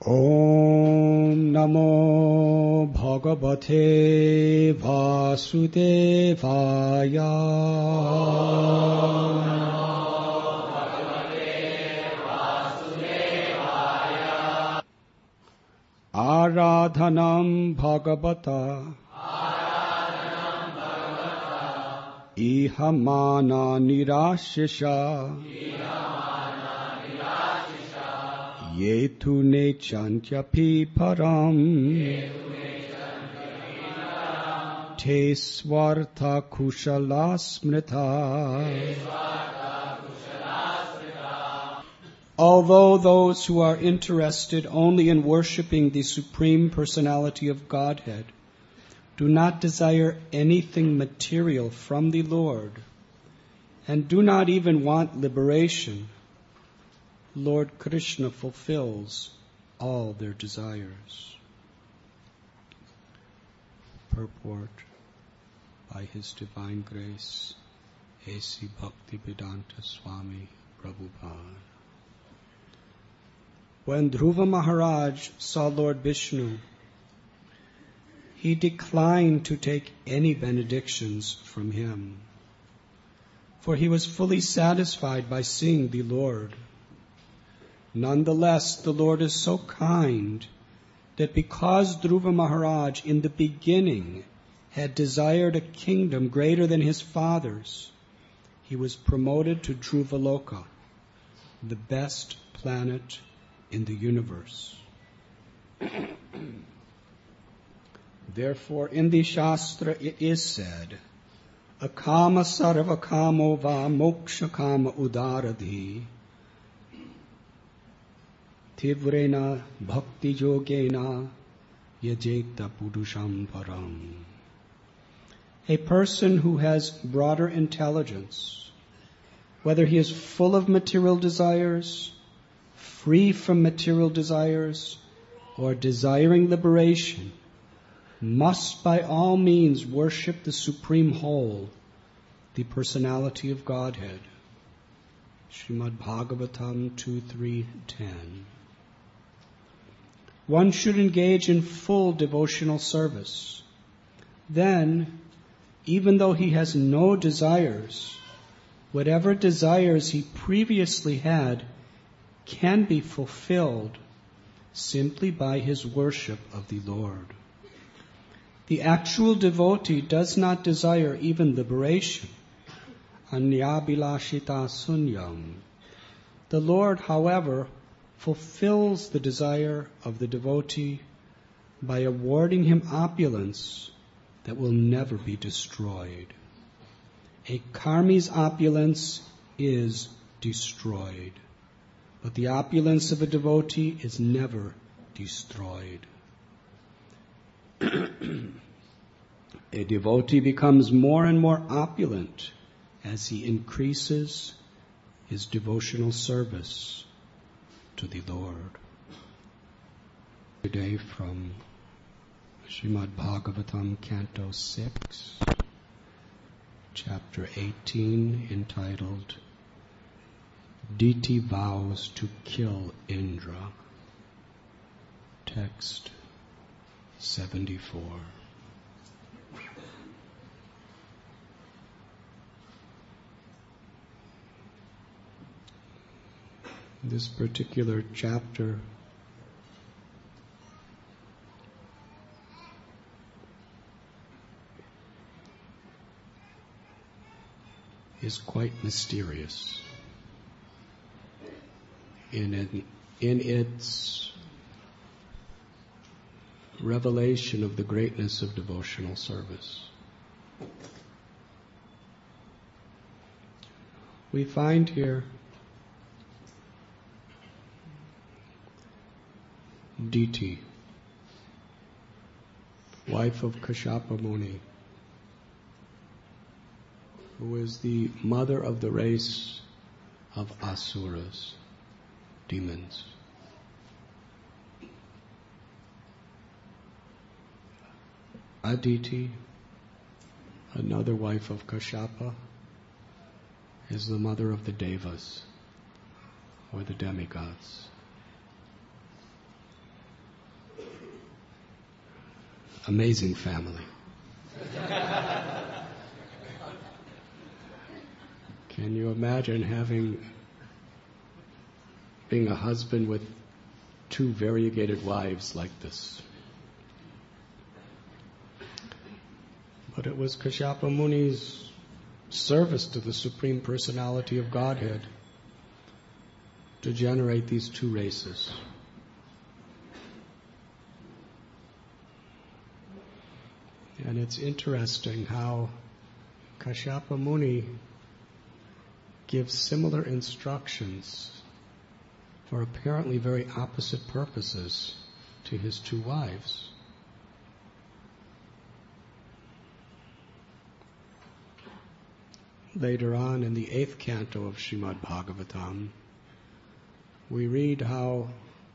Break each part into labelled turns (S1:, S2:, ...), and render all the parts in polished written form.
S1: Om Namo Bhagavate Vasudevaya. Om Namo Bhagavate Vasudevaya. Aradhanam Bhagavata. Ihamana Nirashisha. Yetu nechantyapi param. Te swartha kushala smrita. Although those who are interested only in worshipping the Supreme Personality of Godhead do not desire anything material from the Lord and do not even want liberation, Lord Krishna fulfills all their desires. Purport by His Divine Grace, A.C. Bhaktivedanta Swami Prabhupada. When Dhruva Maharaj saw Lord Vishnu, he declined to take any benedictions from him, for he was fully satisfied by seeing the Lord. Nonetheless, the Lord is so kind that because Dhruva Maharaj in the beginning had desired a kingdom greater than his father's, he was promoted to Dhruvaloka, the best planet in the universe. Therefore, in the Shastra it is said, Akama sarva kamo va moksha kama udaradhi Tivrena bhakti yogena yajeta purusham param. A person who has broader intelligence, whether he is full of material desires, free from material desires, or desiring liberation, must by all means worship the Supreme Whole, the Personality of Godhead. Srimad Bhagavatam 2.3.10. One should engage in full devotional service. Then, even though he has no desires, whatever desires he previously had can be fulfilled simply by his worship of the Lord. The actual devotee does not desire even liberation. Anyabhilashita sunyam. The Lord, however, fulfills the desire of the devotee by awarding him opulence that will never be destroyed. A karmi's opulence is destroyed, but the opulence of a devotee is never destroyed. A devotee becomes more and more opulent as he increases his devotional service to the Lord. Today from Srimad Bhagavatam, Canto 6, Chapter 18, entitled Diti Vows to Kill Indra. Text 74. This particular chapter is quite mysterious in its revelation of the greatness of devotional service. We find here Diti, wife of Kashyapa Muni, who is the mother of the race of Asuras, demons. Aditi, another wife of Kashyapa, is the mother of the Devas, or the demigods. amazing family. Can you imagine being a husband with two variegated wives like this? But it was Kashyapa Muni's service to the Supreme Personality of Godhead to generate these two races. And it's interesting how Kashyapa Muni gives similar instructions for apparently very opposite purposes to his two wives. Later on in the 8th canto of Srimad Bhagavatam, we read how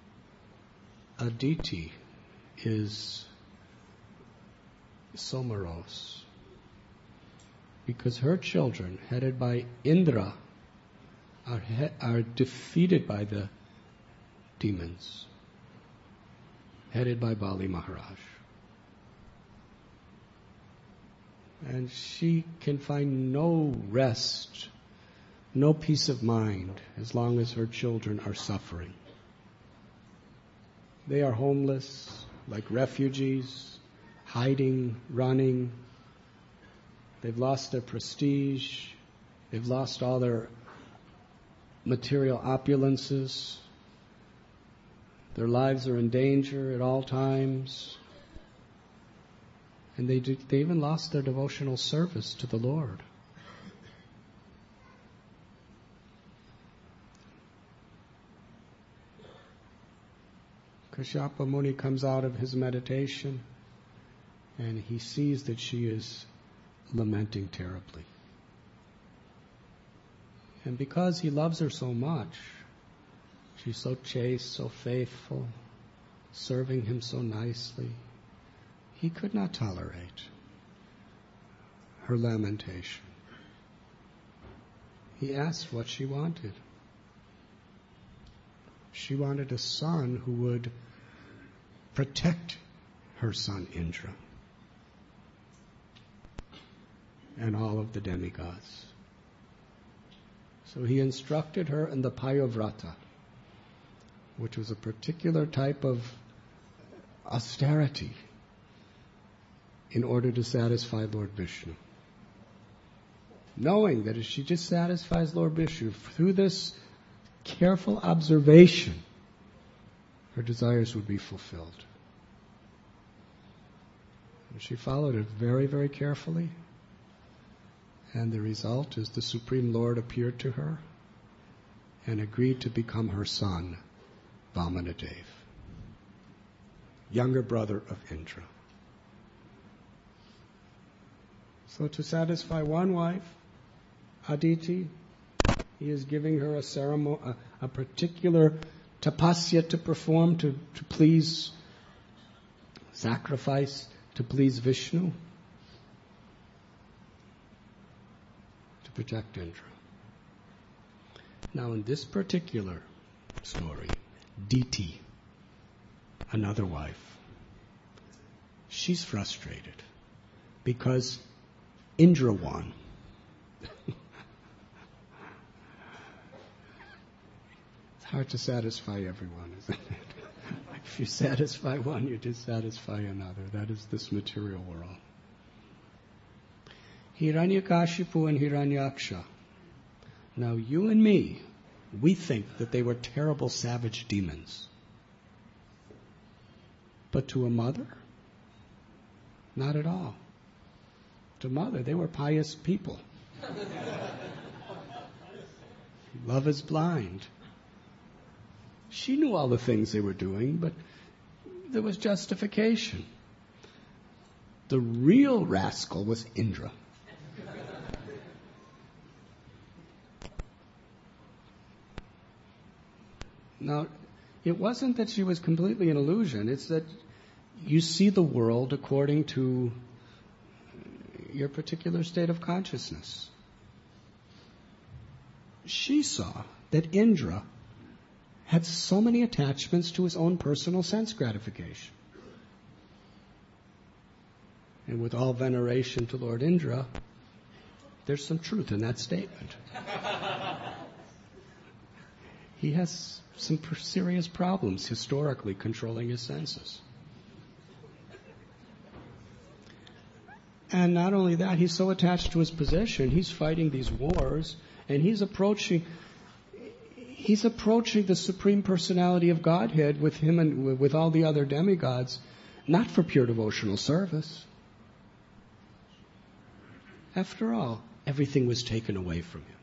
S1: Aditi is so morose because her children, headed by Indra, are defeated by the demons, headed by Bali Maharaj. And she can find no rest, no peace of mind, as long as her children are suffering. They are homeless, like refugees, hiding, running. They've lost their prestige. They've lost all their material opulences. Their lives are in danger at all times. And they even lost their devotional service to the Lord. Kashyapa Muni comes out of his meditation and he sees that she is lamenting terribly. And because he loves her so much, she's so chaste, so faithful, serving him so nicely, he could not tolerate her lamentation. He asked what she wanted. She wanted a son who would protect her son Indra and all of the demigods. So he instructed her in the Payovrata, which was a particular type of austerity in order to satisfy Lord Vishnu. Knowing that if she just satisfies Lord Vishnu through this careful observation, her desires would be fulfilled. And she followed it very, very carefully. And the result is the Supreme Lord appeared to her and agreed to become her son, Vamanadev, younger brother of Indra. So to satisfy one wife, Aditi, he is giving her a ceremony, a particular tapasya to perform to please, sacrifice to please Vishnu, to protect Indra. Now in this particular story, Diti, another wife, she's frustrated because Indra won. It's hard to satisfy everyone, isn't it? If you satisfy one, you dissatisfy another. That is this material world. Hiranyakashipu and Hiranyaksha. Now you and me, we think that they were terrible savage demons. But to a mother, not at all. To mother, they were pious people. Love is blind. She knew all the things they were doing, but there was justification. The real rascal was Indra. Now, it wasn't that she was completely an illusion. It's that you see the world according to your particular state of consciousness. She saw that Indra had so many attachments to his own personal sense gratification. And with all veneration to Lord Indra, there's some truth in that statement. He has some serious problems historically controlling his senses. And not only that, he's so attached to his position, he's fighting these wars, and he's approaching the Supreme Personality of Godhead with him and with all the other demigods, not for pure devotional service. After all, everything was taken away from him.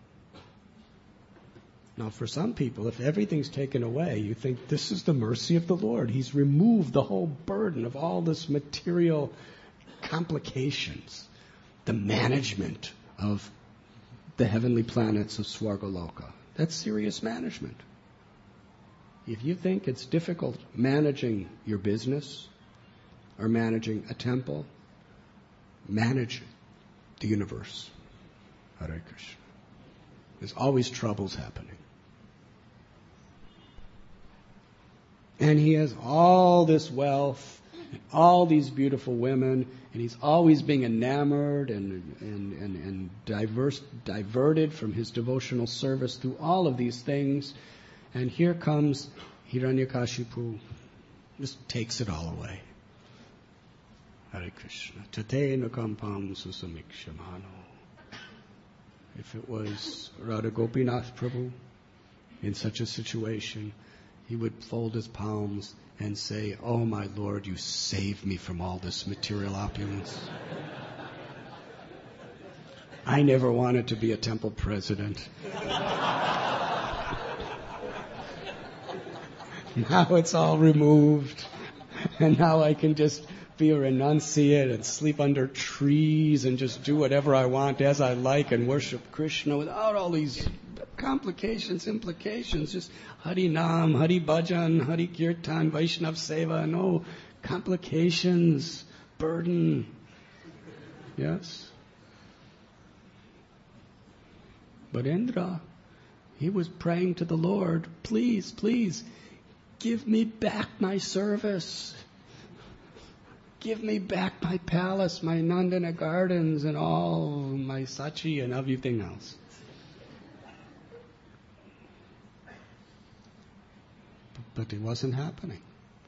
S1: Now, for some people, if everything's taken away, you think this is the mercy of the Lord. He's removed the whole burden of all this material complications, the management of the heavenly planets of Swargaloka. That's serious management. If you think it's difficult managing your business or managing a temple, manage the universe. Hare Krishna. There's always troubles happening. And he has all this wealth, and all these beautiful women, and he's always being enamored and diverted from his devotional service through all of these things. And here comes Hiranyakashipu, just takes it all away. Hare Krishna. Tatena kampam susamikshamano. If it was Radha Gopinath Prabhu in such a situation, he would fold his palms and say, "Oh my Lord, you saved me from all this material opulence. I never wanted to be a temple president. Now it's all removed, and now I can just be a renunciate and sleep under trees and just do whatever I want as I like and worship Krishna without all these complications, implications, just Hari Nam, Hari Bhajan, Hari Kirtan, Vaishnav Seva, no complications, burden." Yes? But Indra, he was praying to the Lord, "Please, please, give me back my service. Give me back my palace, my Nandana gardens, and all my Sachi and everything else." But it wasn't happening.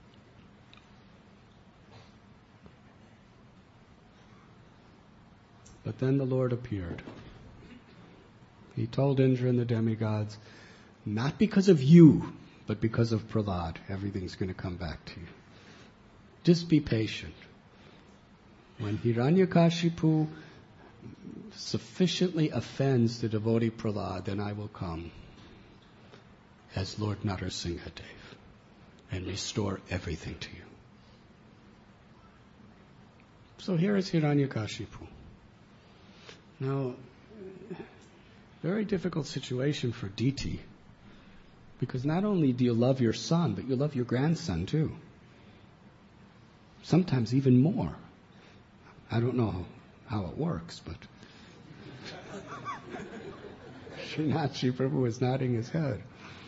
S1: But then the Lord appeared. He told Indra and the demigods, "Not because of you, but because of Prahlad, everything's going to come back to you. Just be patient. When Hiranyakashipu sufficiently offends the devotee Prahlad, then I will come as Lord Narasimhadev and restore everything to you." So here is Hiranyakashipu. Now, very difficult situation for Diti, because not only do you love your son, but you love your grandson too. Sometimes even more. I don't know how it works, but Srinathji Prabhu is nodding his head.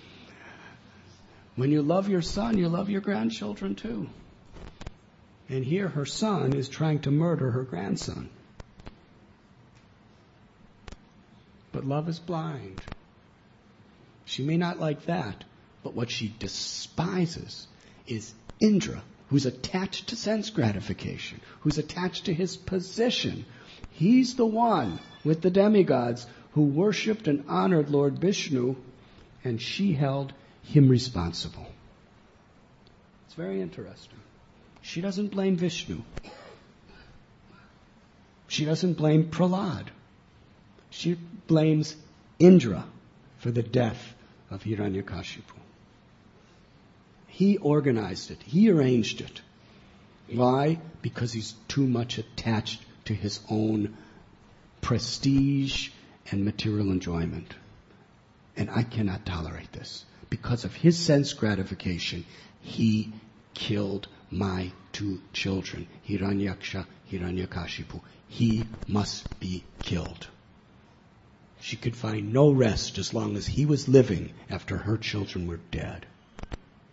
S1: When you love your son, you love your grandchildren too. And here her son is trying to murder her grandson. But love is blind. She may not like that, but what she despises is Indra, who's attached to sense gratification, who's attached to his position. He's the one with the demigods who worshipped and honored Lord Vishnu, and she held him responsible. It's very interesting. She doesn't blame Vishnu. She doesn't blame Prahlad. She blames Indra for the death of Hiranyakashipu. He organized it. He arranged it. Why? Because he's too much attached to his own prestige and material enjoyment. And I cannot tolerate this. Because of his sense gratification, he killed my two children, Hiranyaksha, Hiranyakashipu. He must be killed. She could find no rest as long as he was living after her children were dead.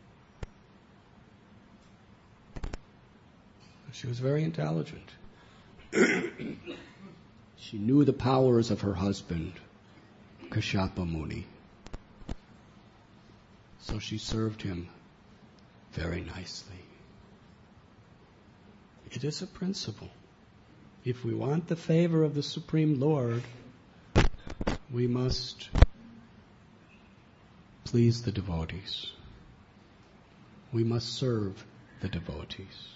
S1: She was very intelligent. She knew the powers of her husband, Kashyapa Muni. So she served him very nicely. It is a principle. If we want the favor of the Supreme Lord, we must please the devotees. We must serve the devotees.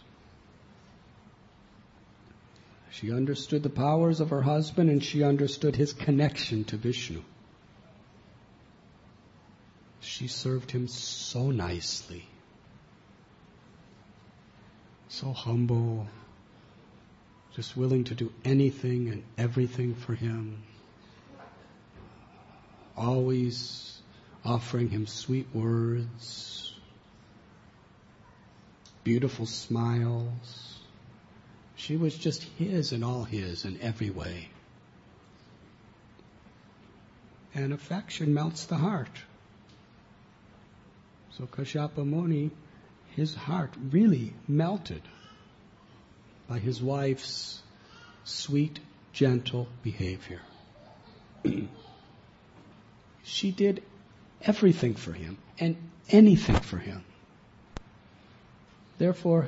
S1: She understood the powers of her husband, and she understood his connection to Vishnu. She served him so nicely, so humble, just willing to do anything and everything for him, always offering him sweet words, beautiful smiles. She was just his and all his in every way. And affection melts the heart. So Kashyapa Muni, his heart really melted by his wife's sweet, gentle behavior. She did everything for him and anything for him. Therefore,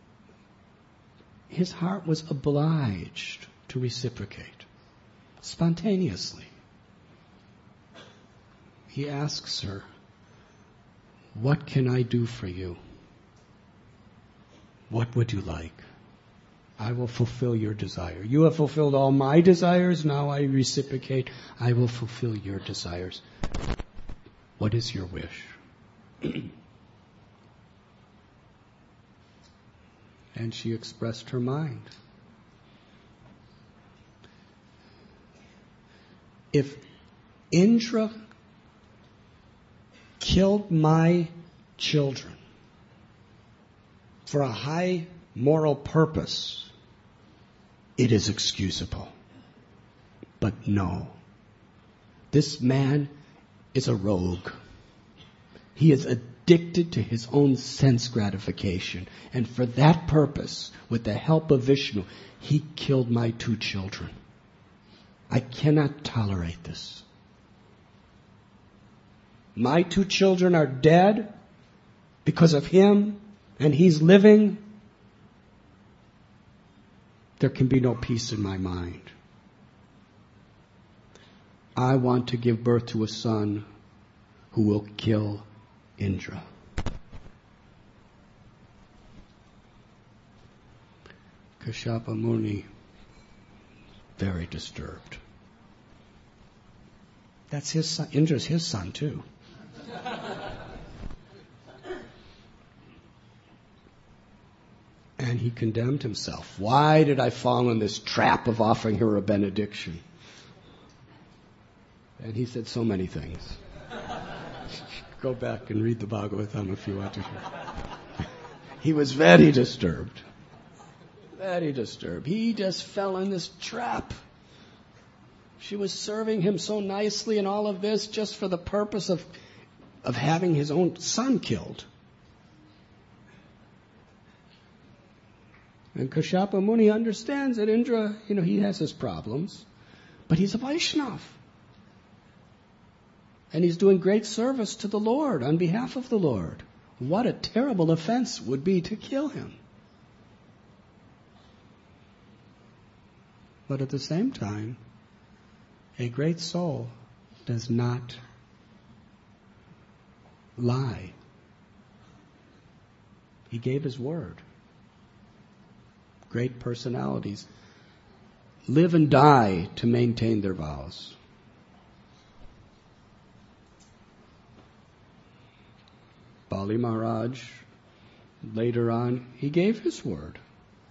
S1: his heart was obliged to reciprocate spontaneously. He asks her, "What can I do for you? What would you like? I will fulfill your desire. You have fulfilled all my desires, now I reciprocate. I will fulfill your desires. What is your wish?" And she expressed her mind. If Indra killed my children for a high moral purpose, it is excusable. But no, this man is a rogue. He is addicted to his own sense gratification. And for that purpose, with the help of Vishnu, he killed my 2 children. I cannot tolerate this. My 2 children are dead because of him, and he's living. There can be no peace in my mind. I want to give birth to a son who will kill Indra. Kashyapa Muni, very disturbed. That's his son. Indra's his son too. And he condemned himself. Why did I fall in this trap of offering her a benediction? And he said so many things. Go back and read the Bhagavatam if you want to. He was very disturbed. Very disturbed. He just fell in this trap. She was serving him so nicely and all of this just for the purpose of having his own son killed. And Kashyapa Muni understands that Indra, he has his problems, but he's a Vaishnava. And he's doing great service to the Lord on behalf of the Lord. What a terrible offense would be to kill him. But at the same time, a great soul does not lie. He gave his word. Great personalities live and die to maintain their vows. Bali Maharaj, later on, he gave his word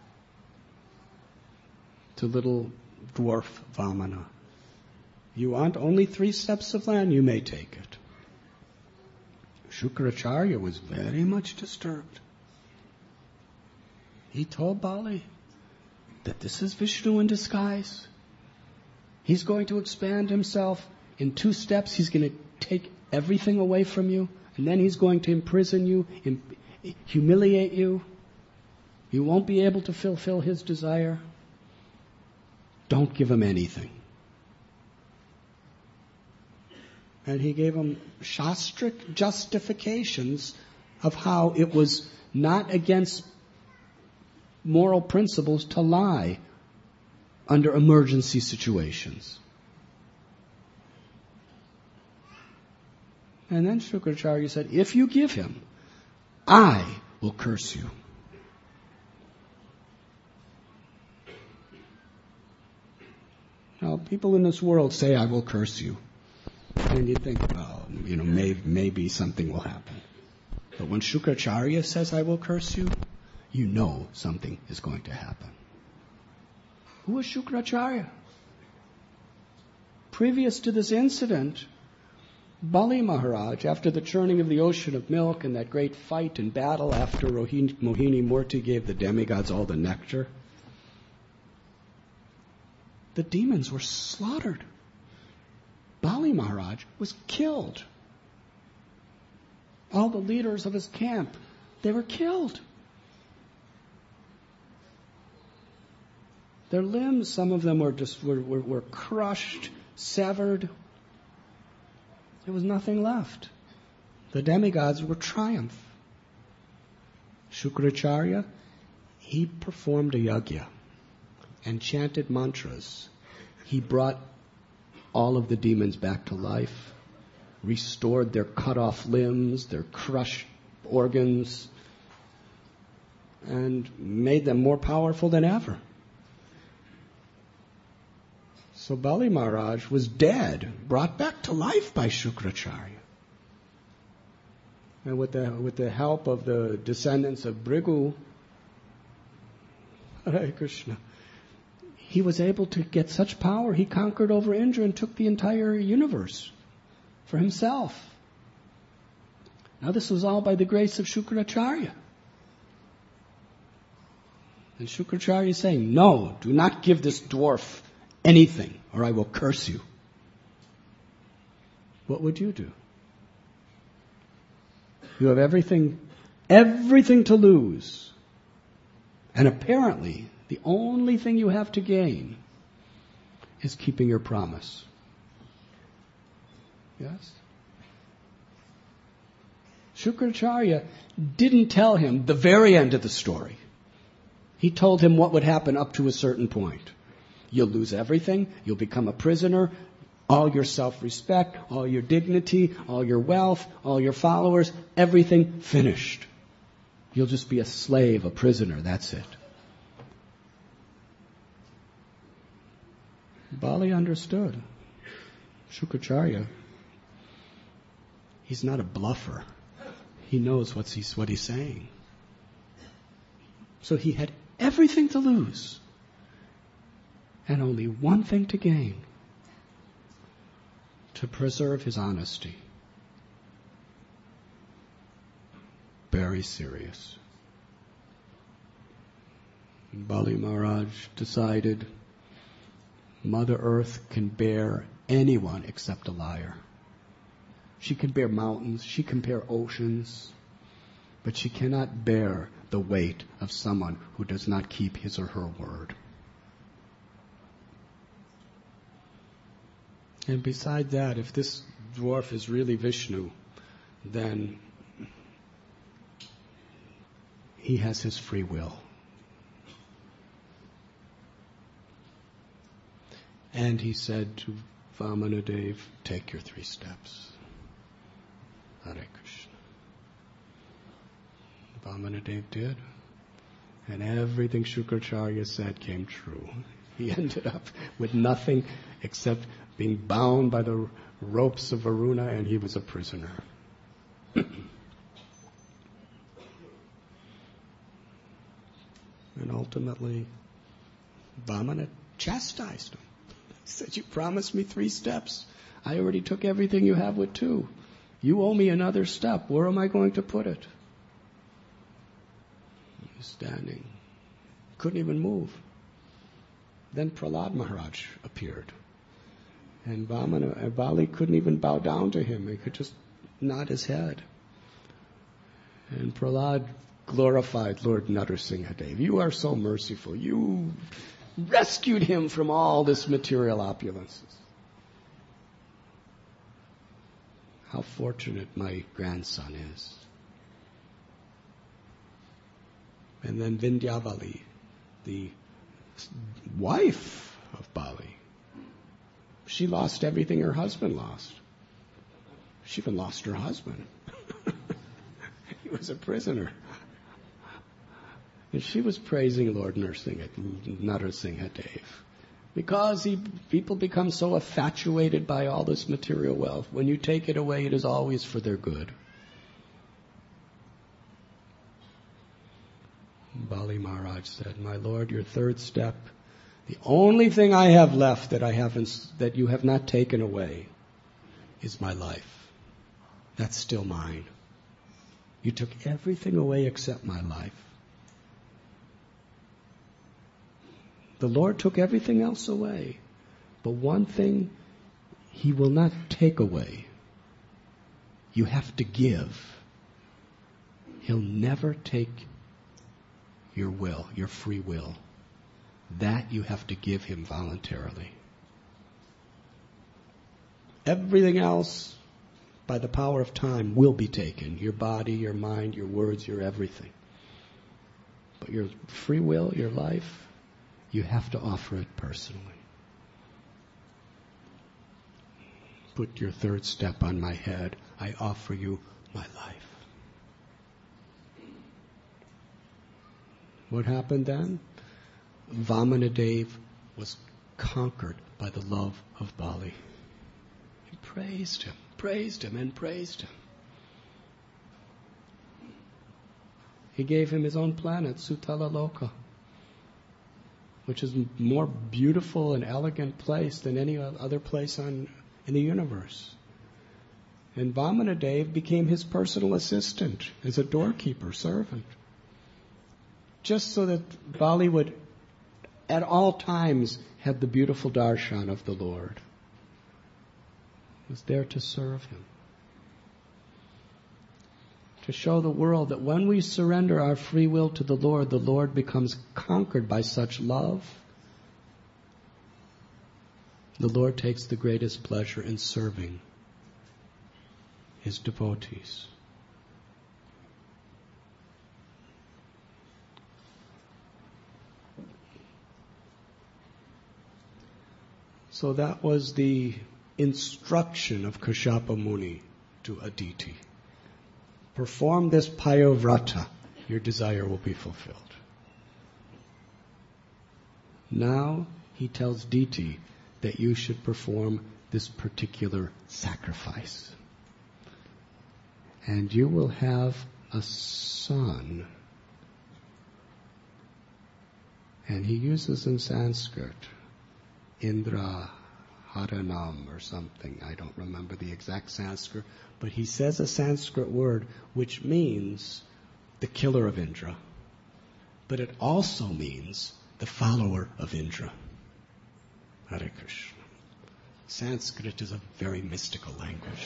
S1: to little dwarf Vamana. You want only 3 steps of land, you may take it. Shukracharya was very much disturbed. He told Bali that this is Vishnu in disguise. He's going to expand himself. In 2 steps, he's going to take everything away from you. And then he's going to imprison you, humiliate you. You won't be able to fulfill his desire. Don't give him anything. And he gave him shastric justifications of how it was not against moral principles to lie under emergency situations. And then Shukracharya said, if you give him, I will curse you. Now, people in this world say, I will curse you. And you think, well, maybe something will happen. But when Shukracharya says, I will curse you, you know something is going to happen. Who was Shukracharya? Previous to this incident, Bali Maharaj, after the churning of the ocean of milk and that great fight and battle after Mohini Murti gave the demigods all the nectar, the demons were slaughtered. Bali Maharaj was killed. All the leaders of his camp, they were killed. Their limbs, some of them were crushed, severed. There was nothing left. The demigods were triumph. Shukracharya, he performed a yajna and chanted mantras. He brought all of the demons back to life, restored their cut off limbs, their crushed organs, and made them more powerful than ever. So Bali Maharaj was dead, brought back to life by Shukracharya. And with the help of the descendants of Bhrigu, Hare Krishna, he was able to get such power, he conquered over Indra and took the entire universe for himself. Now this was all by the grace of Shukracharya. And Shukracharya is saying, no, do not give this dwarf anything, or I will curse you. What would you do? You have everything to lose. And apparently, the only thing you have to gain is keeping your promise. Yes? Shukracharya didn't tell him the very end of the story. He told him what would happen up to a certain point. You'll lose everything. You'll become a prisoner. All your self-respect, all your dignity, all your wealth, all your followers, everything finished. You'll just be a slave, a prisoner. That's it. Bali understood. Shukracharya, he's not a bluffer. He knows what he's saying. So he had everything to lose and only one thing to gain: to preserve his honesty. Very serious. Bali Maharaj decided Mother Earth can bear anyone except a liar. She can bear mountains, she can bear oceans, but she cannot bear the weight of someone who does not keep his or her word. And beside that, if this dwarf is really Vishnu, then he has his free will. And he said to Vamanadev, take your 3 steps. Hare Krishna. Vamanadev did. And everything Shukracharya said came true. He ended up with nothing except being bound by the ropes of Varuna, and he was a prisoner. And ultimately, Vamana chastised him. He said, you promised me 3 steps. I already took everything you have with 2. You owe me another step. Where am I going to put it? He was standing. Couldn't even move. Then Prahlad Maharaj appeared. And Bali couldn't even bow down to him. He could just nod his head. And Prahlad glorified Lord Narsinghadev. You are so merciful. You
S2: rescued him from all this material opulences. How fortunate my grandson is. And then Vindyavali, the wife of Bali, she lost everything her husband lost. She even lost her husband. He was a prisoner. And she was praising Lord Narasimhadev. Because people become so infatuated by all this material wealth. When you take it away, it is always for their good. Bali Maharaj said, "My Lord, your third step, the only thing I have left that you have not taken away is my life. That's still mine. You took everything away except my life. The Lord took everything else away. But one thing He will not take away. You have to give. He'll never take your will, your free will. That you have to give Him voluntarily. Everything else, by the power of time, will be taken. Your body, your mind, your words, your everything. But your free will, your life, you have to offer it personally. Put your third step on my head. I offer you my life." What happened then? Vamanadev was conquered by the love of Bali. He praised him, and praised him. He gave him his own planet, Sutala Loka, which is a more beautiful and elegant place than any other place in the universe. And Vamanadev became his personal assistant as a doorkeeper, servant. Just so that Bali would at all times have the beautiful darshan of the Lord. He was there to serve him. To show the world that when we surrender our free will to the Lord becomes conquered by such love. The Lord takes the greatest pleasure in serving His devotees. So that was the instruction of Kashyapa Muni to Aditi. Perform this payavrata, your desire will be fulfilled. Now he tells Diti that you should perform this particular sacrifice. And you will have a son. And he uses in Sanskrit, Indra Haranam or something. I don't remember the exact Sanskrit, but he says a Sanskrit word which means the killer of Indra. But it also means the follower of Indra. Hare Krishna. Sanskrit is a very mystical language.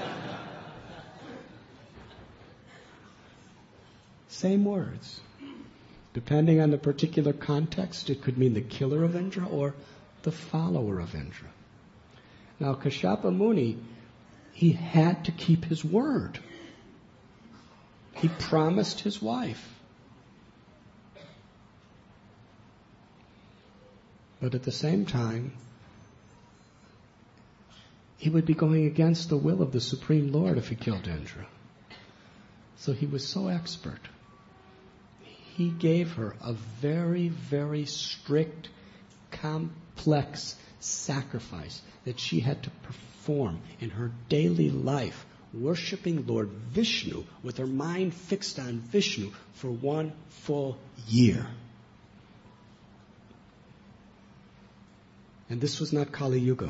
S2: Same words. Depending on the particular context, it could mean the killer of Indra or the follower of Indra. Now, Kashyapa Muni, he had to keep his word. He promised his wife. But at the same time, he would be going against the will of the Supreme Lord if he killed Indra. So he was so expert. He gave her a very, very strict, complex sacrifice that she had to perform in her daily life, worshiping Lord Vishnu with her mind fixed on Vishnu for 1 full year. And this was not Kali Yuga.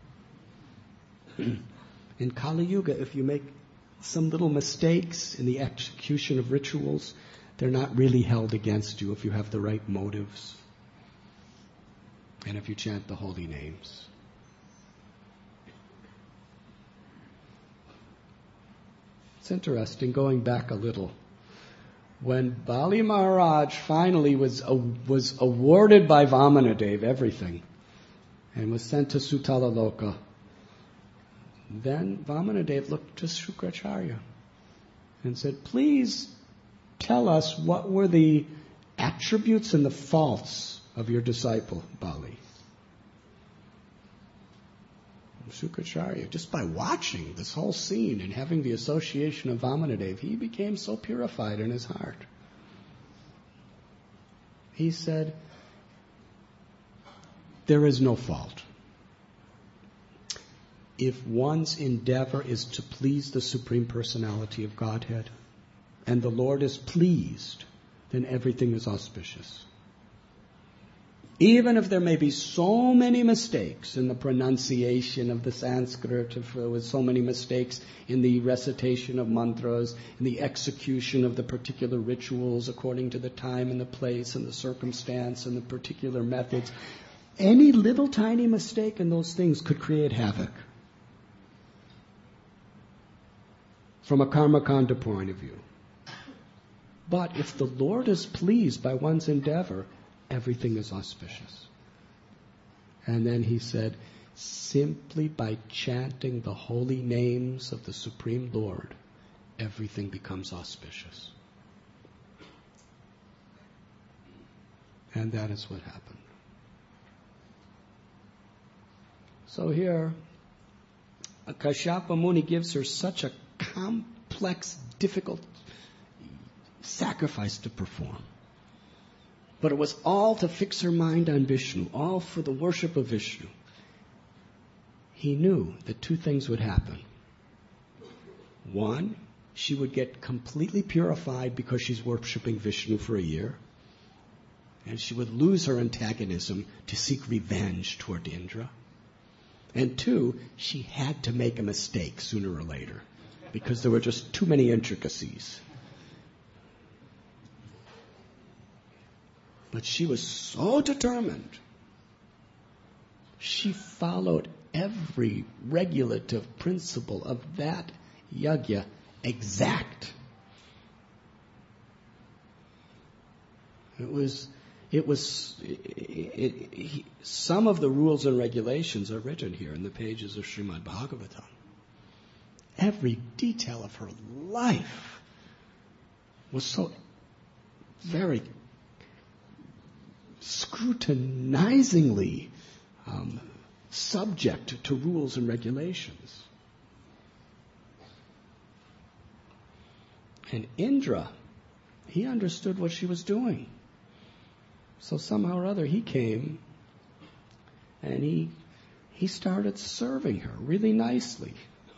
S2: In Kali Yuga, if you make some little mistakes in the execution of rituals, they're not really held against you if you have the right motives and if you chant the holy names. It's interesting, going back a little. when Bali Maharaj finally was awarded by Vamanadev everything and was sent to Sutala Loka, then Vamanadev looked to Shukracharya and said, please tell us what were the attributes and the faults of your disciple Bali. Shukracharya, just by watching this whole scene and having the association of Vamanadev, he became so purified in his heart. He said, there is no fault. If one's endeavor is to please the Supreme Personality of Godhead, and the Lord is pleased, then everything is auspicious. Even if there may be so many mistakes in the pronunciation of the Sanskrit, if there was so many mistakes in the recitation of mantras, in the execution of the particular rituals according to the time and the place and the circumstance and the particular methods, any little tiny mistake in those things could create havoc. From a karmakanda point of view. But if the Lord is pleased by one's endeavor, everything is auspicious. And then he said, simply by chanting the holy names of the Supreme Lord, everything becomes auspicious. And that is what happened. So here, Kashyapa Muni gives her such a complex, difficult sacrifice to perform. But it was all to fix her mind on Vishnu, all for the worship of Vishnu. He knew that two things would happen. One, she would get completely purified because she's worshipping Vishnu for a year. And she would lose her antagonism to seek revenge toward Indra. And two, she had to make a mistake sooner or later because there were just too many intricacies. But she was so determined. She followed every regulative principle of that yajna exact. Some of the rules and regulations are written here in the pages of Srimad Bhagavatam. Every detail of her life was so very scrutinizingly subject to rules and regulations. And Indra, he understood what she was doing. So somehow or other he came and he started serving her really nicely.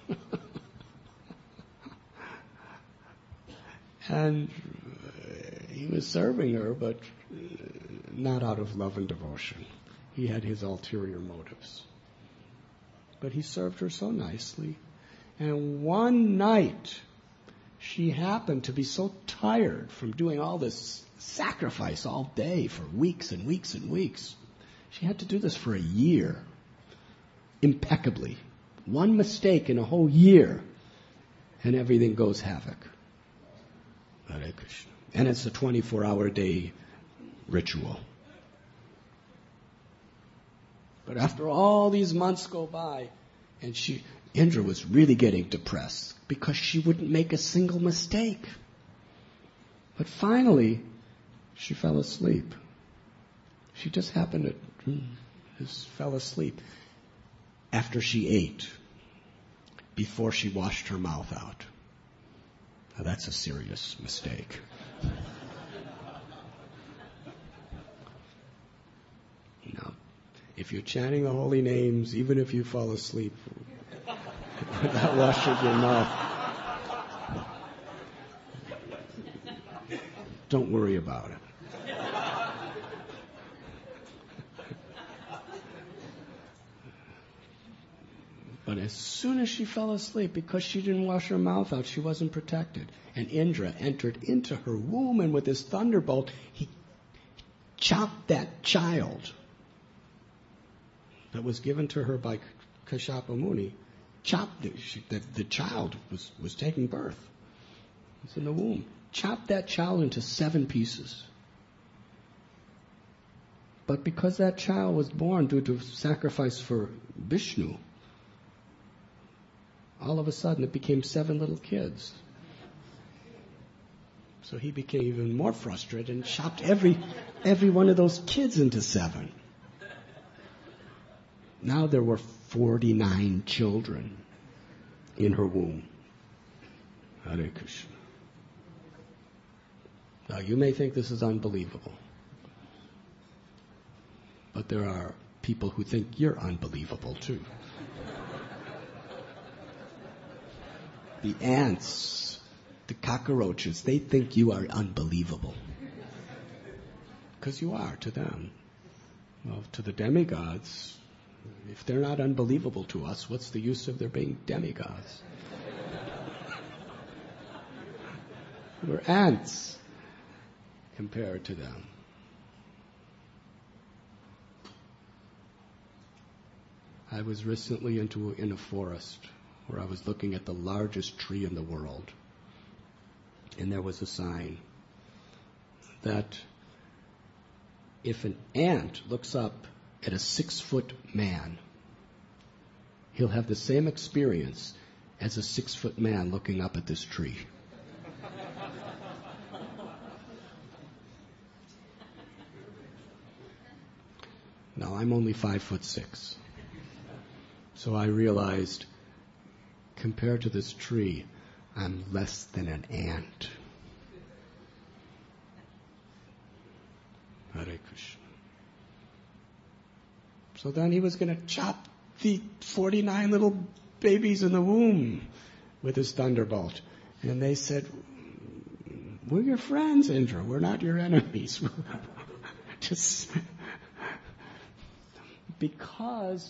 S2: And he was serving her, but not out of love and devotion. He had his ulterior motives. But he served her so nicely. And one night, she happened to be so tired from doing all this sacrifice all day for weeks and weeks and weeks. She had to do this for a year, impeccably. One mistake in a whole year, and everything goes havoc. Hare Krishna. And it's a 24-hour day ritual. But after all these months go by, and Indra was really getting depressed because she wouldn't make a single mistake. But finally, she fell asleep. She just happened to just fell asleep after she ate, before she washed her mouth out. Now that's a serious mistake. Now, if you're chanting the holy names, even if you fall asleep without washing your mouth, don't worry about it. But as soon as she fell asleep, because she didn't wash her mouth out, she wasn't protected. And Indra entered into her womb, and with his thunderbolt, he chopped that child that was given to her by Kashyapa Muni. Chopped it. The child was taking birth. It's in the womb. chopped that child into 7 pieces. But because that child was born due to sacrifice for Vishnu, all of a sudden it became 7 little kids. So he became even more frustrated and chopped every one of those kids into 7. Now there were 49 children in her womb. Hare Krishna. Now you may think this is unbelievable, but there are people who think you're unbelievable too. The ants, the cockroaches, they think you are unbelievable. Because you are to them. Well, to the demigods, if they're not unbelievable to us, what's the use of their being demigods? We're ants compared to them. I was recently in a forest where I was looking at the largest tree in the world. And there was a sign that if an ant looks up at a 6-foot man, he'll have the same experience as a 6-foot man looking up at this tree. Now, I'm only 5'6". So I realized, compared to this tree, I'm less than an ant. Hare Krishna. So then he was going to chop the 49 little babies in the womb with his thunderbolt. And they said, we're your friends, Indra. We're not your enemies. Just because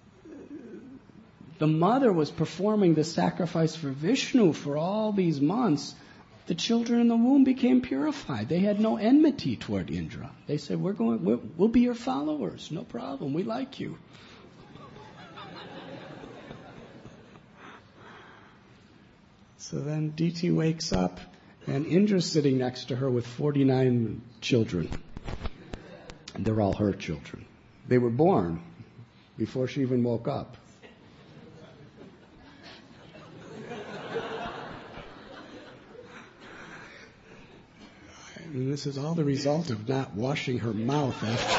S2: the mother was performing the sacrifice for Vishnu for all these months, the children in the womb became purified. They had no enmity toward Indra. They said, we'll be your followers. No problem. We like you. So then Diti wakes up, and Indra's sitting next to her with 49 children. And they're all her children. They were born before she even woke up. And this is all the result of not washing her mouth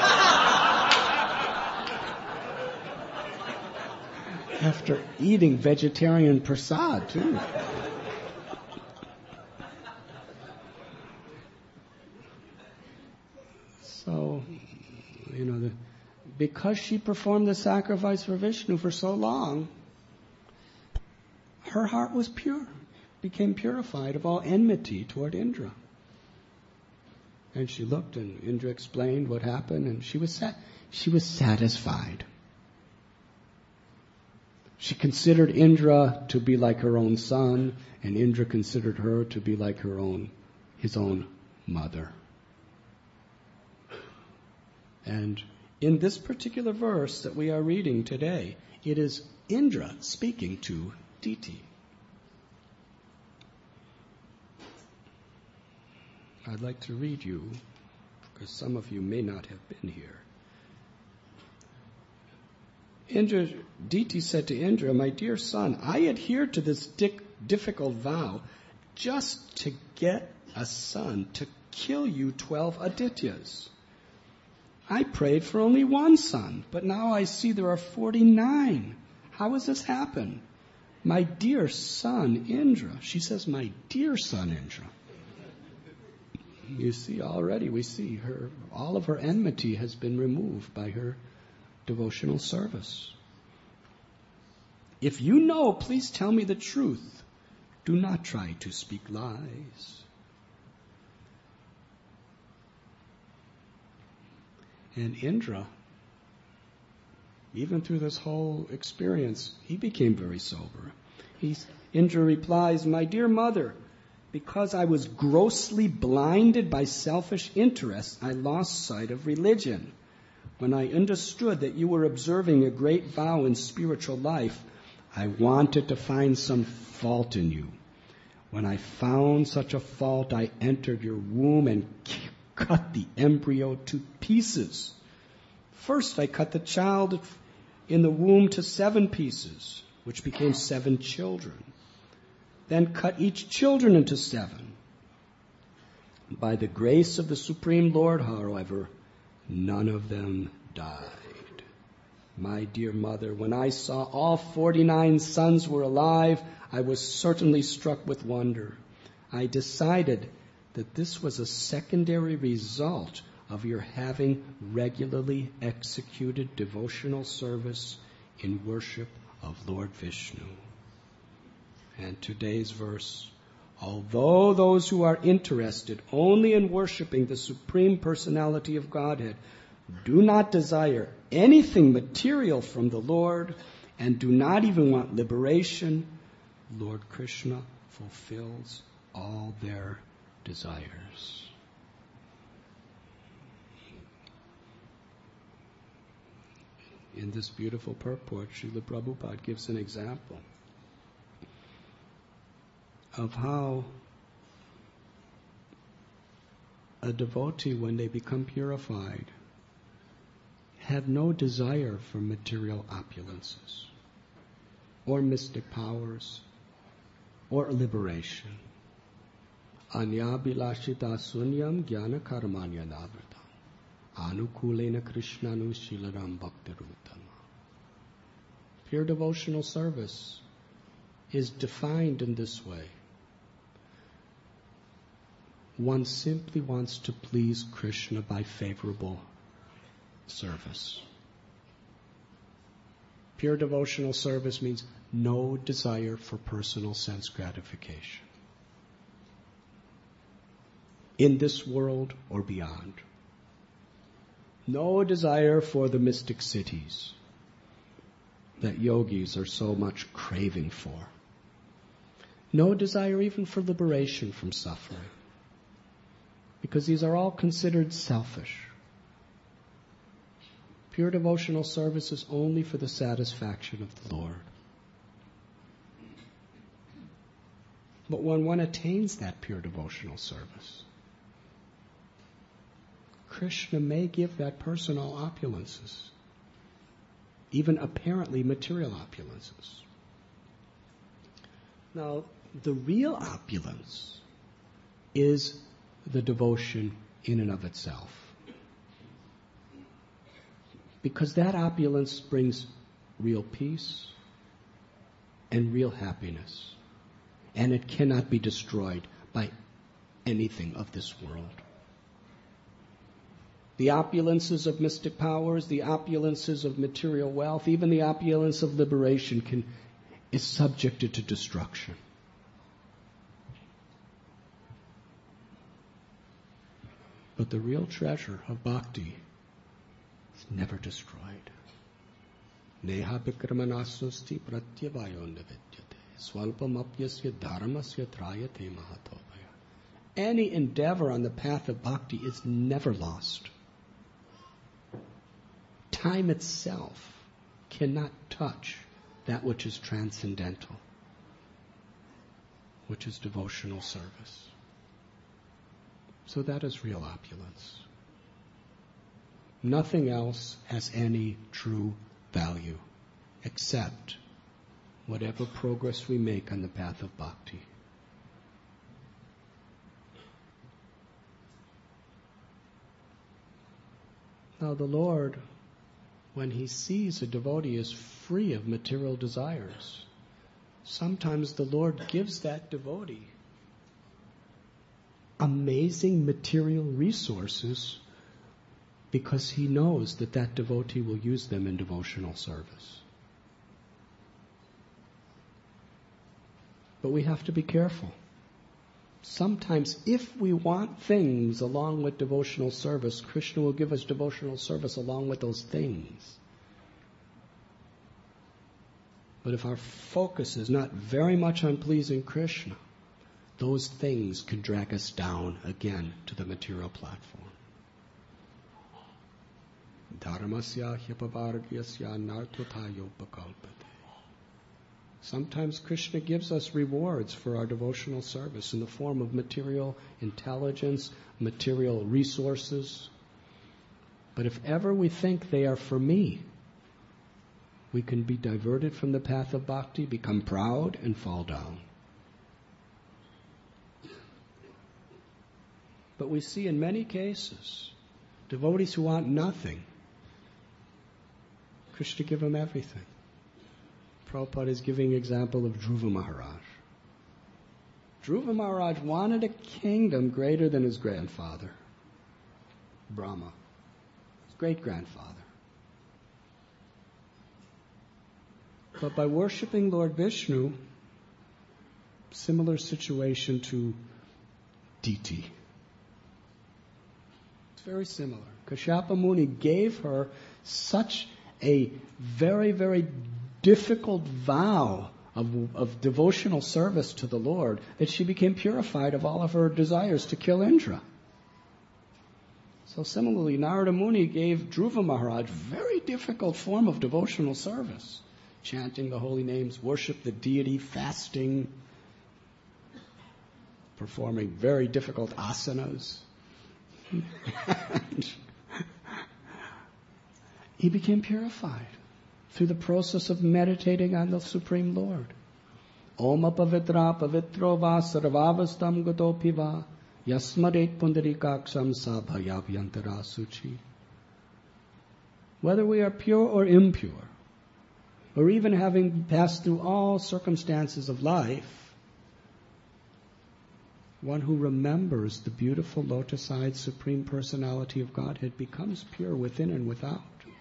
S2: after eating vegetarian prasad, too. So, because she performed the sacrifice for Vishnu for so long, her heart was pure, became purified of all enmity toward Indra. And she looked, and Indra explained what happened, and she was satisfied. She considered Indra to be like her own son, and Indra considered her to be like his own mother. And in this particular verse that we are reading today, it is Indra speaking to Diti. I'd like to read you, because some of you may not have been here. Diti said to Indra, my dear son, I adhered to this difficult vow just to get a son to kill you 12 Adityas. I prayed for only one son, but now I see there are 49. How has this happened? My dear son, Indra. She says, my dear son, Indra. You see, already we see all of her enmity has been removed by her devotional service. If you know, please tell me the truth. Do not try to speak lies. And Indra, even through this whole experience, he became very sober. Indra replies, my dear mother, because I was grossly blinded by selfish interests, I lost sight of religion. When I understood that you were observing a great vow in spiritual life, I wanted to find some fault in you. When I found such a fault, I entered your womb and cut the embryo to pieces. First, I cut the child in the womb to 7 pieces, which became 7 children. Then cut each children into 7. By the grace of the Supreme Lord, however, none of them died. My dear mother, when I saw all 49 sons were alive, I was certainly struck with wonder. I decided that this was a secondary result of your having regularly executed devotional service in worship of Lord Vishnu. And today's verse, although those who are interested only in worshiping the Supreme Personality of Godhead do not desire anything material from the Lord and do not even want liberation, Lord Krishna fulfills all their desires. In this beautiful purport, Srila Prabhupada gives an example of how a devotee, when they become purified, have no desire for material opulences or mystic powers or liberation. Anyabhilashita sunyam jnana karmanya navrata anukulena krishnanu shilaram bhaktirutama. Pure devotional service is defined in this way. One simply wants to please Krishna by favorable service. Pure devotional service means no desire for personal sense gratification, in this world or beyond. No desire for the mystic cities that yogis are so much craving for. No desire even for liberation from suffering, because these are all considered selfish. Pure devotional service is only for the satisfaction of the Lord. But when one attains that pure devotional service, Krishna may give that person all opulences, even apparently material opulences. Now, the real opulence is the devotion in and of itself. Because that opulence brings real peace and real happiness. And it cannot be destroyed by anything of this world. The opulences of mystic powers, the opulences of material wealth, even the opulence of liberation is subjected to destruction. But the real treasure of bhakti is never destroyed. Neha bikramanasosti pratyavayo nividyate swalpamapyasya dharmasya trayate mahatovaya. Any endeavor on the path of bhakti is never lost. Time itself cannot touch that which is transcendental, which is devotional service. So that is real opulence. Nothing else has any true value except whatever progress we make on the path of bhakti. Now the Lord, when He sees a devotee is free of material desires, sometimes the Lord gives that devotee amazing material resources because He knows that that devotee will use them in devotional service. But we have to be careful. Sometimes if we want things along with devotional service, Krishna will give us devotional service along with those things. But if our focus is not very much on pleasing Krishna, those things can drag us down again to the material platform. Dharmasya hyapavargyasya nartotayopakálpate Sometimes Krishna gives us rewards for our devotional service in the form of material intelligence, material resources. But if ever we think they are for me, we can be diverted from the path of bhakti, become proud, and fall down. But we see in many cases, devotees who want nothing, Krishna give them everything. Prabhupada is giving an example of Dhruva Maharaj. Dhruva Maharaj wanted a kingdom greater than his grandfather, Brahma, his great-grandfather. But by worshipping Lord Vishnu, similar situation to Diti. It's very similar. Kashyapa Muni gave her such a very, very difficult vow of devotional service to the Lord that she became purified of all of her desires to kill Indra. So similarly, Narada Muni gave Dhruva Maharaj very difficult form of devotional service. Chanting the holy names, worship the deity, fasting, performing very difficult asanas. He became purified through the process of meditating on the Supreme Lord. Om apavitra pavitro va sarvavastam gatopi va yasmaret pundarikaksam sabhayavyantara suchi. Whether we are pure or impure, or even having passed through all circumstances of life, one who remembers the beautiful lotus-eyed Supreme Personality of Godhead becomes pure within and without.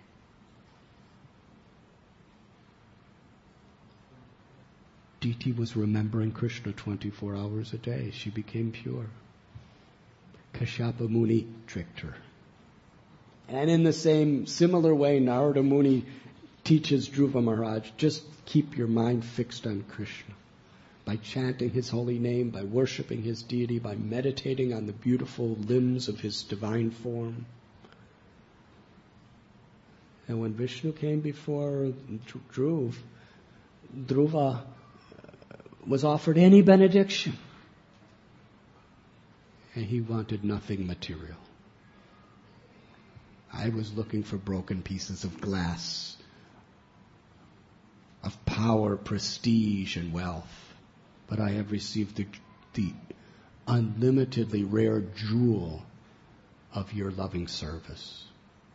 S2: Diti was remembering Krishna 24 hours a day. She became pure. Kashyapa Muni tricked her. And in the same similar way, Narada Muni teaches Dhruva Maharaj, just keep your mind fixed on Krishna. By chanting his holy name, by worshipping his deity, by meditating on the beautiful limbs of his divine form. And when Vishnu came before Dhruva was offered any benediction. And he wanted nothing material. I was looking for broken pieces of glass, of power, prestige, and wealth. But I have received the unlimitedly rare jewel of your loving service.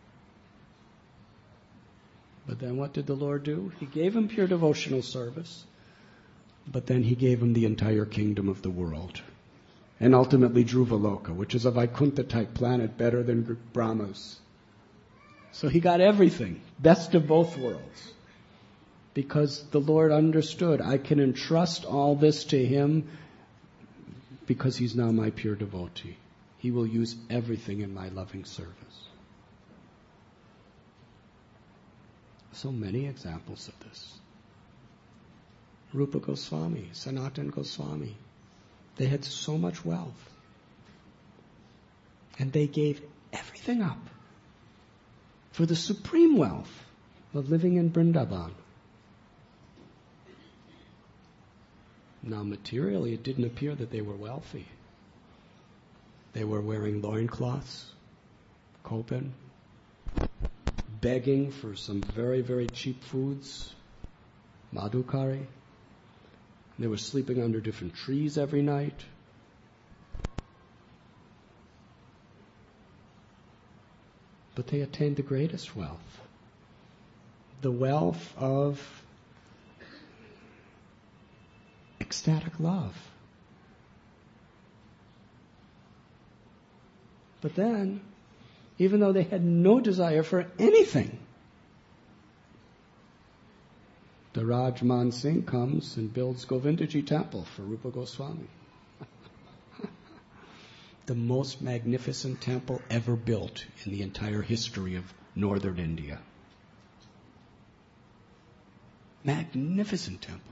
S2: But then what did the Lord do? He gave him pure devotional service, but then he gave him the entire kingdom of the world. And ultimately Dhruvaloka, which is a Vaikuntha-type planet better than Brahma's. So he got everything, best of both worlds. Because the Lord understood, I can entrust all this to him because he's now my pure devotee. He will use everything in my loving service. So many examples of this. Rupa Goswami, Sanatana Goswami, they had so much wealth. And they gave everything up for the supreme wealth of living in Vrindavan. Now materially it didn't appear that they were wealthy. They were wearing loincloths, kopan, begging for some very, very cheap foods, madhukari. They were sleeping under different trees every night. But they attained the greatest wealth. The wealth of ecstatic love. But then, even though they had no desire for anything, the Rajman Singh comes and builds Govindaji Temple for Rupa Goswami. The most magnificent temple ever built in the entire history of northern India. Magnificent temple.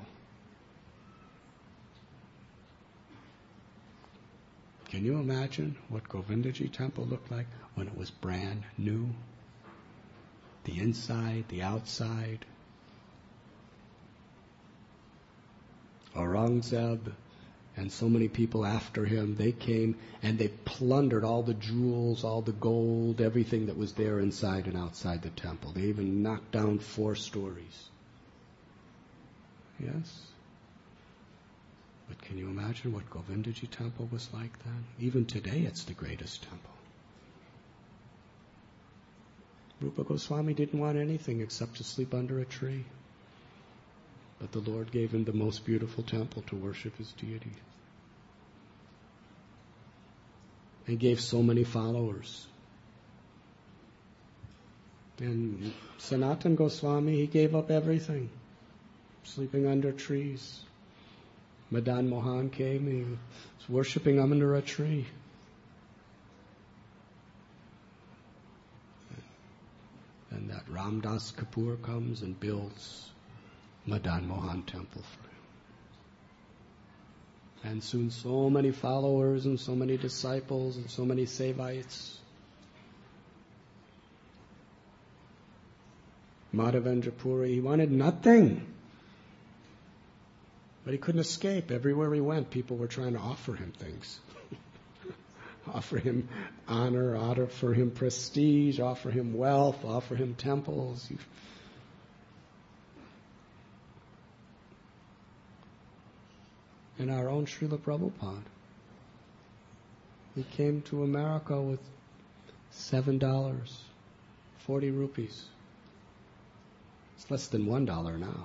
S2: Can you imagine what Govindaji Temple looked like when it was brand new? The inside, the outside. Aurangzeb and so many people after him, they came and they plundered all the jewels, all the gold, everything that was there inside and outside the temple. They even knocked down 4 stories. Yes? But can you imagine what Govindaji temple was like then? Even today it's the greatest temple. Rupa Goswami didn't want anything except to sleep under a tree. But the Lord gave him the most beautiful temple to worship his deity. He gave so many followers. And Sanatan Goswami, he gave up everything, sleeping under trees. Madan Mohan came, he was worshipping under a tree. And that Ramdas Kapoor comes and builds Madan Mohan temple for him. And soon so many followers and so many disciples and so many Sevites. Madhavendra Puri, he wanted nothing. But he couldn't escape. Everywhere he went, people were trying to offer him things. Offer him honor, offer him prestige, offer him wealth, offer him temples. And our own Srila Prabhupada, he came to America with $7, 40 rupees. It's less than $1 now.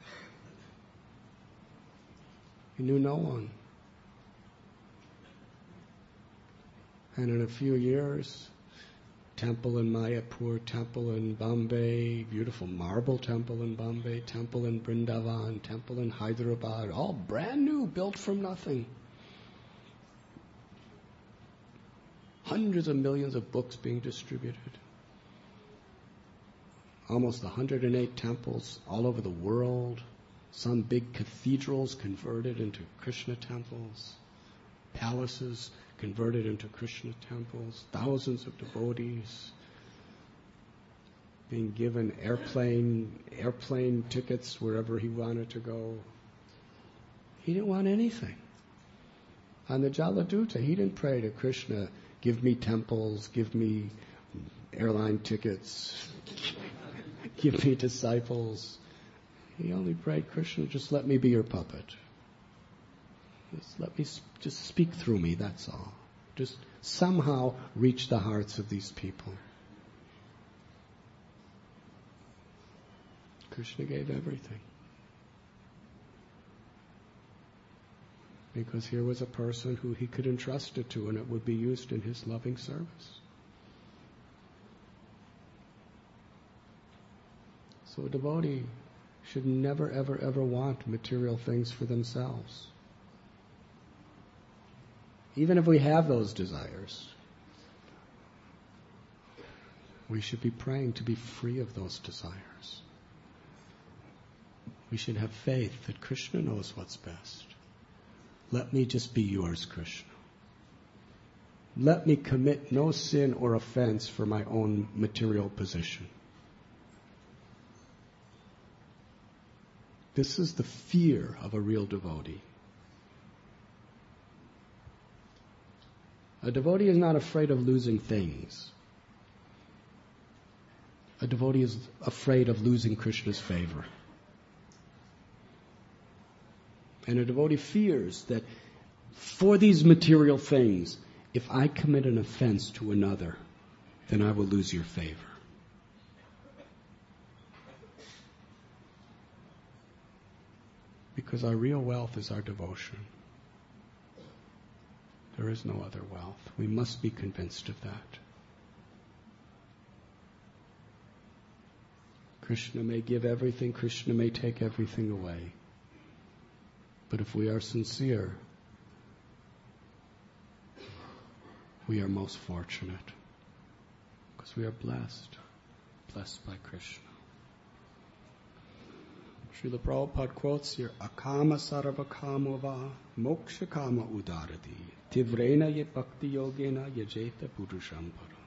S2: He knew no one. And in a few years, temple in Mayapur, temple in Bombay, beautiful marble temple in Bombay, temple in Vrindavan, temple in Hyderabad, all brand new, built from nothing. Hundreds of millions of books being distributed. Almost 108 temples all over the world. Some big cathedrals converted into Krishna temples. Palaces converted into Krishna temples. Thousands of devotees being given airplane tickets wherever he wanted to go. He didn't want anything. On the Jaladuta, he didn't pray to Krishna, give me temples, give me airline tickets, give me disciples. He only prayed, Krishna, just let me be your puppet. Just let me, just speak through me, that's all. Just somehow reach the hearts of these people. Krishna gave everything. Because here was a person who he could entrust it to, and it would be used in his loving service. So a devotee should never, ever, ever want material things for themselves. Even if we have those desires, we should be praying to be free of those desires. We should have faith that Krishna knows what's best. Let me just be yours, Krishna. Let me commit no sin or offense for my own material position. This is the fear of a real devotee. A devotee is not afraid of losing things. A devotee is afraid of losing Krishna's favor. And a devotee fears that for these material things, if I commit an offense to another, then I will lose your favor. Because our real wealth is our devotion. There is no other wealth. We must be convinced of that. Krishna may give everything, Krishna may take everything away. But if we are sincere, we are most fortunate. Because we are blessed by Krishna. Srila Prabhupada quotes here, Akama sarva kamava moksha kama udarati tivrena ye bhakti yogena yajeta purusham param.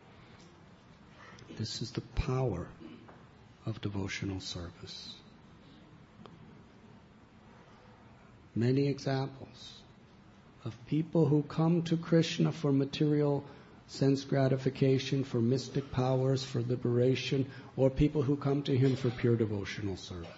S2: This is the power of devotional service. many examples of people who come to Krishna for material sense gratification, for mystic powers, for liberation, or people who come to him for pure devotional service.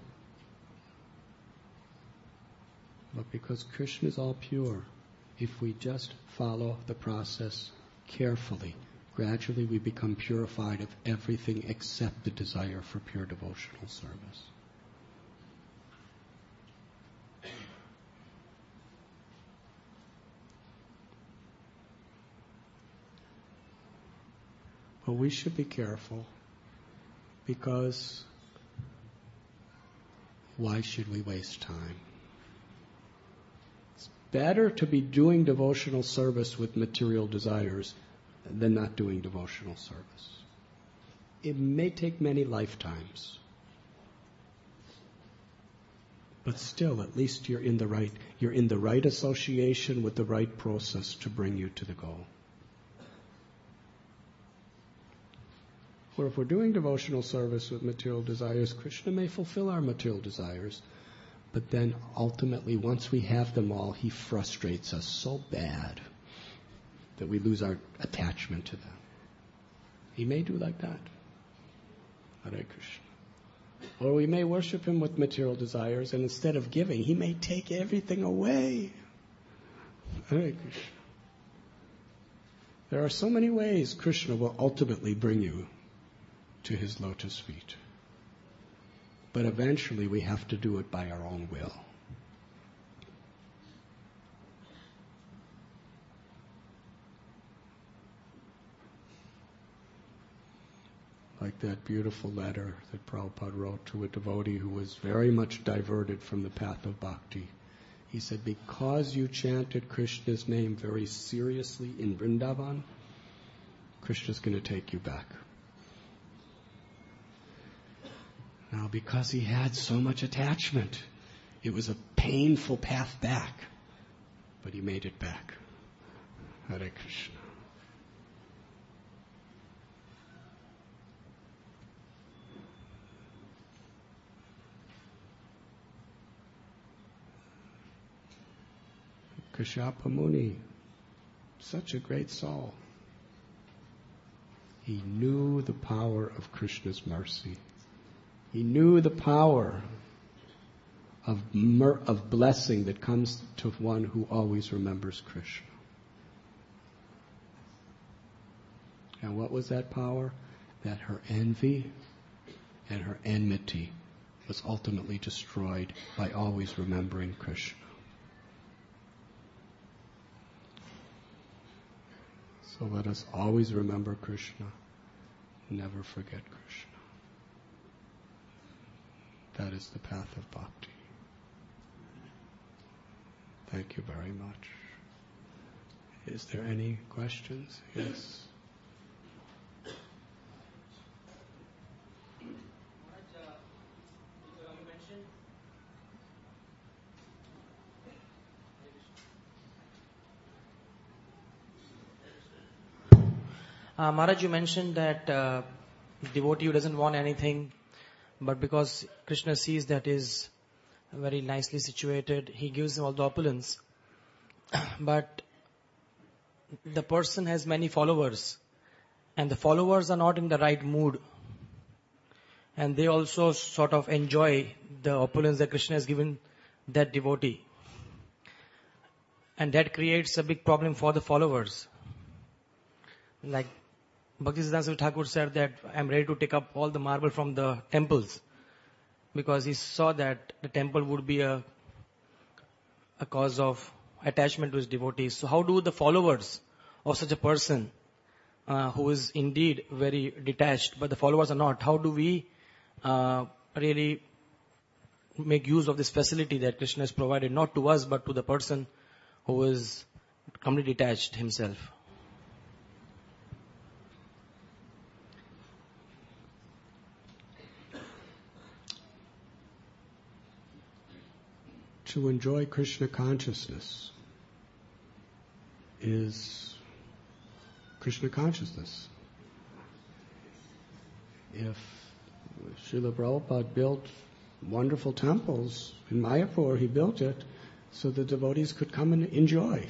S2: But because Krishna is all pure, if we just follow the process carefully, gradually we become purified of everything except the desire for pure devotional service. But we should be careful, because why should we waste time? It's better to be doing devotional service with material desires than not doing devotional service. It may take many lifetimes, but still, at least you're in the right association with the right process to bring you to the goal. Or if we're doing devotional service with material desires, Krishna may fulfill our material desires, but then ultimately, once we have them all, he frustrates us so bad that we lose our attachment to them. He may do like that. Hare Krishna. Or we may worship him with material desires, and instead of giving, he may take everything away. Hare Krishna. There are so many ways Krishna will ultimately bring you to his lotus feet. But eventually we have to do it by our own will. Like that beautiful letter that Prabhupada wrote to a devotee who was very much diverted from the path of bhakti. He said, because you chanted Krishna's name very seriously in Vrindavan, Krishna's going to take you back. Now, because he had so much attachment, it was a painful path back, but he made it back. Hare Krishna. Kashyapa Muni, such a great soul. He knew the power of Krishna's mercy. He knew the power of blessing that comes to one who always remembers Krishna. And what was that power? That her envy and her enmity was ultimately destroyed by always remembering Krishna. So let us always remember Krishna, never forget Krishna. That is the path of bhakti. Thank you very much. Is there any questions? Yes.
S3: Maharaj, you mentioned that devotee who doesn't want anything, but because Krishna sees that is very nicely situated, he gives him all the opulence. But the person has many followers, and the followers are not in the right mood, and they also sort of enjoy the opulence that Krishna has given that devotee, and that creates a big problem for the followers. Like Bhaktisiddhanta Thakur said that I'm ready to take up all the marble from the temples, because he saw that the temple would be a cause of attachment to his devotees. So how do the followers of such a person who is indeed very detached, but the followers are not, how do we really make use of this facility that Krishna has provided, not to us but to the person who is completely detached himself?
S2: To enjoy Krishna consciousness is Krishna consciousness. If Srila Prabhupada built wonderful temples in Mayapur, he built it so the devotees could come and enjoy.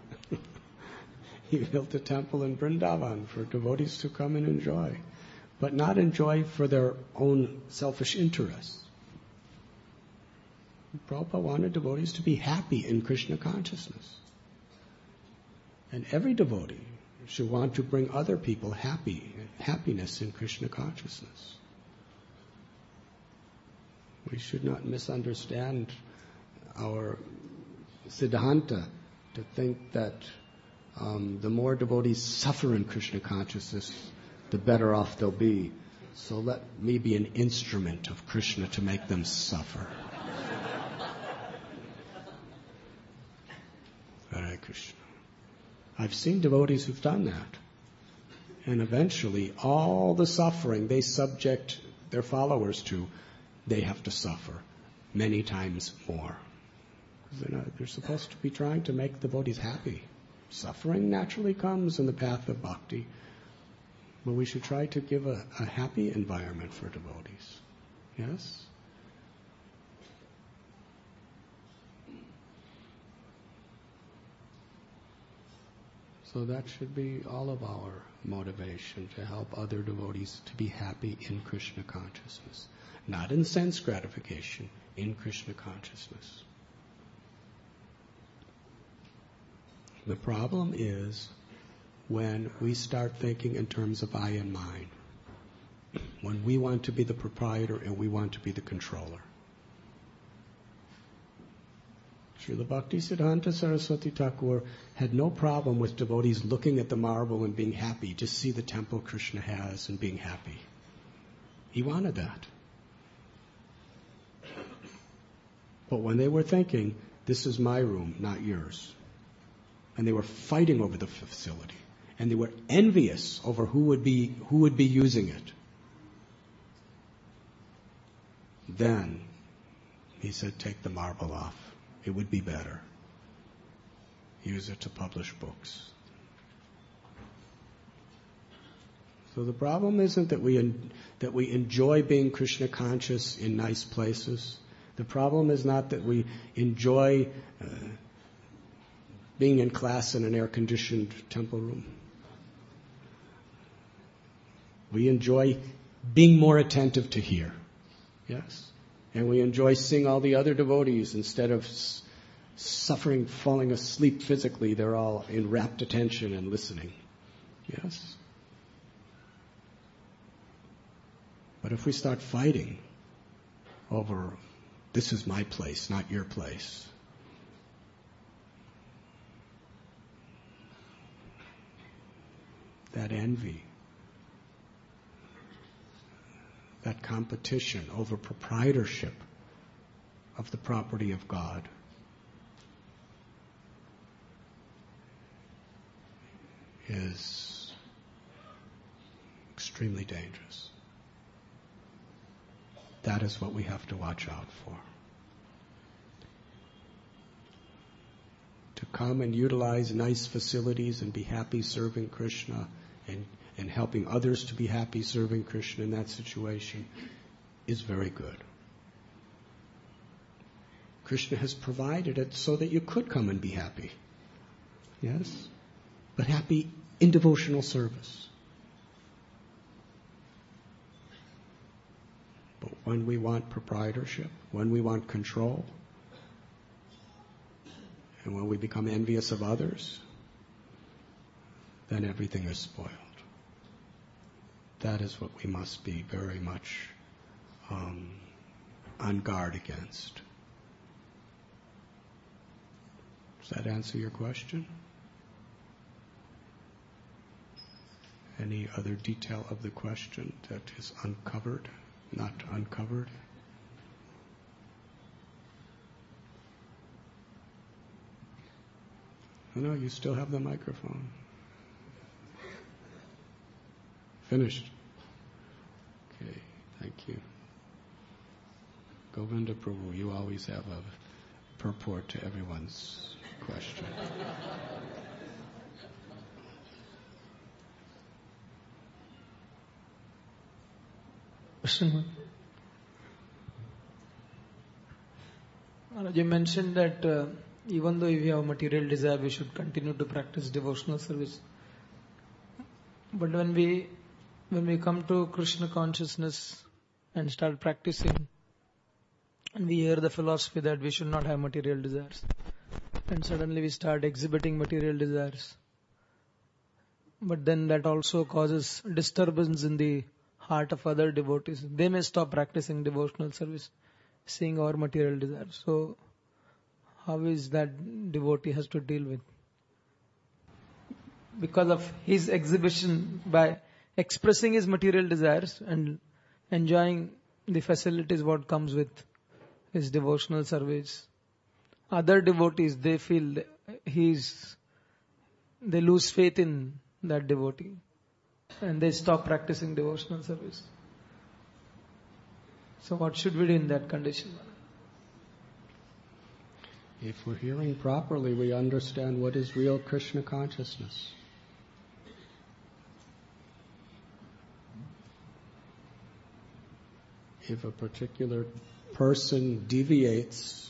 S2: He built a temple in Vrindavan for devotees to come and enjoy, but not enjoy for their own selfish interests. Prabhupada wanted devotees to be happy in Krishna consciousness. And every devotee should want to bring other people happiness in Krishna consciousness. We should not misunderstand our Siddhanta to think that the more devotees suffer in Krishna consciousness, the better off they'll be. So let me be an instrument of Krishna to make them suffer. Hare Krishna. I've seen devotees who've done that. And eventually, all the suffering they subject their followers to, they have to suffer many times more. They're supposed to be trying to make devotees happy. Suffering naturally comes in the path of bhakti. But we should try to give a happy environment for devotees. Yes? So that should be all of our motivation, to help other devotees to be happy in Krishna consciousness. Not in sense gratification, in Krishna consciousness. The problem is when we start thinking in terms of I and mine. When we want to be the proprietor and we want to be the controller. Srila Bhaktisiddhanta Saraswati Thakur had no problem with devotees looking at the marble and being happy, just see the temple Krishna has and being happy. He wanted that. But when they were thinking, this is my room, not yours, and they were fighting over the facility, and they were envious over who would be using it, then he said, take the marble off. It would be better. Use it to publish books. So the problem isn't that we enjoy being Krishna conscious in nice places. The problem is not that we enjoy being in class in an air-conditioned temple room. We enjoy being more attentive to hear. Yes? And we enjoy seeing all the other devotees instead of suffering, falling asleep physically. They're all in rapt attention and listening. Yes? But if we start fighting over, this is my place, not your place, that envy, that competition over proprietorship of the property of God, is extremely dangerous. That is what we have to watch out for. To come and utilize nice facilities and be happy serving Krishna and helping others to be happy serving Krishna in that situation is very good. Krishna has provided it so that you could come and be happy. Yes? But happy in devotional service. But when we want proprietorship, when we want control, and when we become envious of others, then everything is spoiled. That is what we must be very much on guard against. Does that answer your question? Any other detail of the question that is uncovered, not uncovered? Oh, no, you still have the microphone. Finished. Okay, thank you. Govinda Prabhu, you always have a purport to everyone's question.
S4: You mentioned that even though if we have material desire, we should continue to practice devotional service. But when we come to Krishna consciousness and start practicing, and we hear the philosophy that we should not have material desires, and suddenly we start exhibiting material desires. But then that also causes disturbance in the heart of other devotees. They may stop practicing devotional service, seeing our material desires. So, how is that devotee has to deal with? Because of his exhibition, by expressing his material desires and enjoying the facilities what comes with his devotional service, other devotees, they feel they lose faith in that devotee and they stop practicing devotional service. So what should we do in that condition?
S2: If we're hearing properly, we understand what is real Krishna consciousness. If a particular person deviates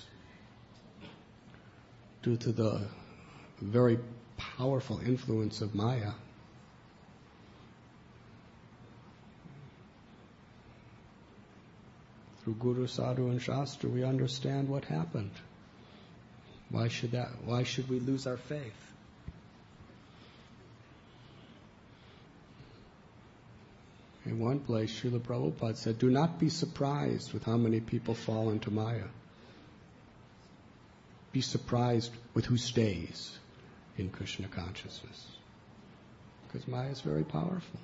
S2: due to the very powerful influence of Maya, through Guru, Sadhu and Shastra, we understand what happened. Why should we lose our faith? In one place, Srila Prabhupada said, do not be surprised with how many people fall into Maya. Be surprised with who stays in Krishna consciousness. Because Maya is very powerful.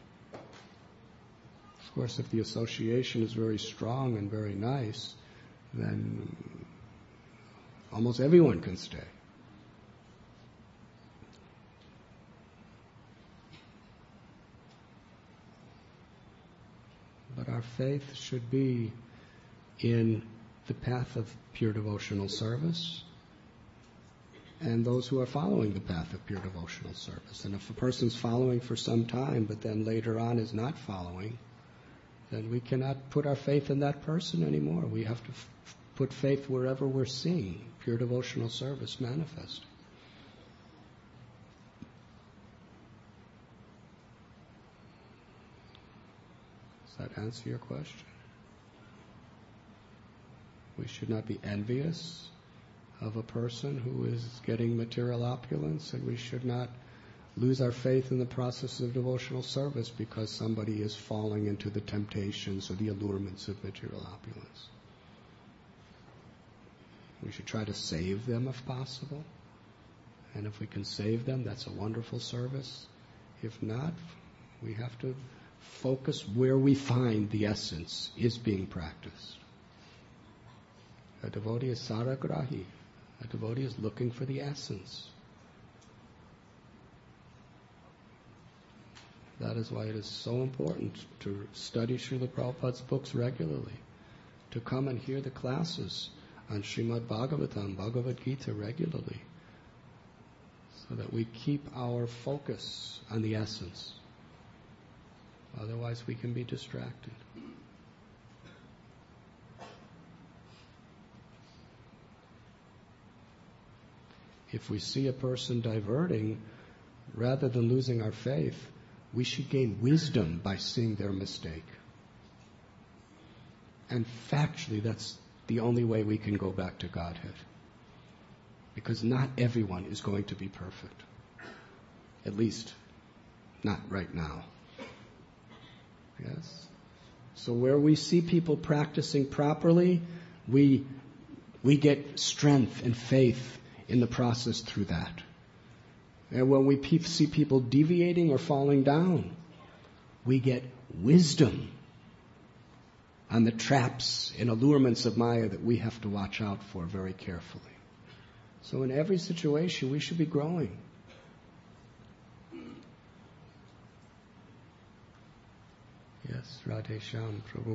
S2: Of course, if the association is very strong and very nice, then almost everyone can stay. But our faith should be in the path of pure devotional service and those who are following the path of pure devotional service. And if a person's following for some time but then later on is not following, then we cannot put our faith in that person anymore. We have to put faith wherever we're seeing pure devotional service manifest. Does that answer your question? We should not be envious of a person who is getting material opulence, and we should not lose our faith in the process of devotional service because somebody is falling into the temptations or the allurements of material opulence. We should try to save them if possible. And if we can save them, that's a wonderful service. If not, we have to focus where we find the essence is being practiced. A devotee is saragrahi. A devotee is looking for the essence. That is why it is so important to study Srila Prabhupada's books regularly, to come and hear the classes on Srimad Bhagavatam, Bhagavad Gita regularly, so that we keep our focus on the essence. Otherwise we can be distracted. If we see a person diverting, rather than losing our faith, we should gain wisdom by seeing their mistake. And factually, that's the only way we can go back to Godhead. Because not everyone is going to be perfect. At least, not right now. Yes? So where we see people practicing properly, we get strength and faith in the process through that. And when we see people deviating or falling down, we get wisdom on the traps and allurements of Maya that we have to watch out for very carefully. So in every situation, we should be growing. Yes, Radhe Shyam Prabhu.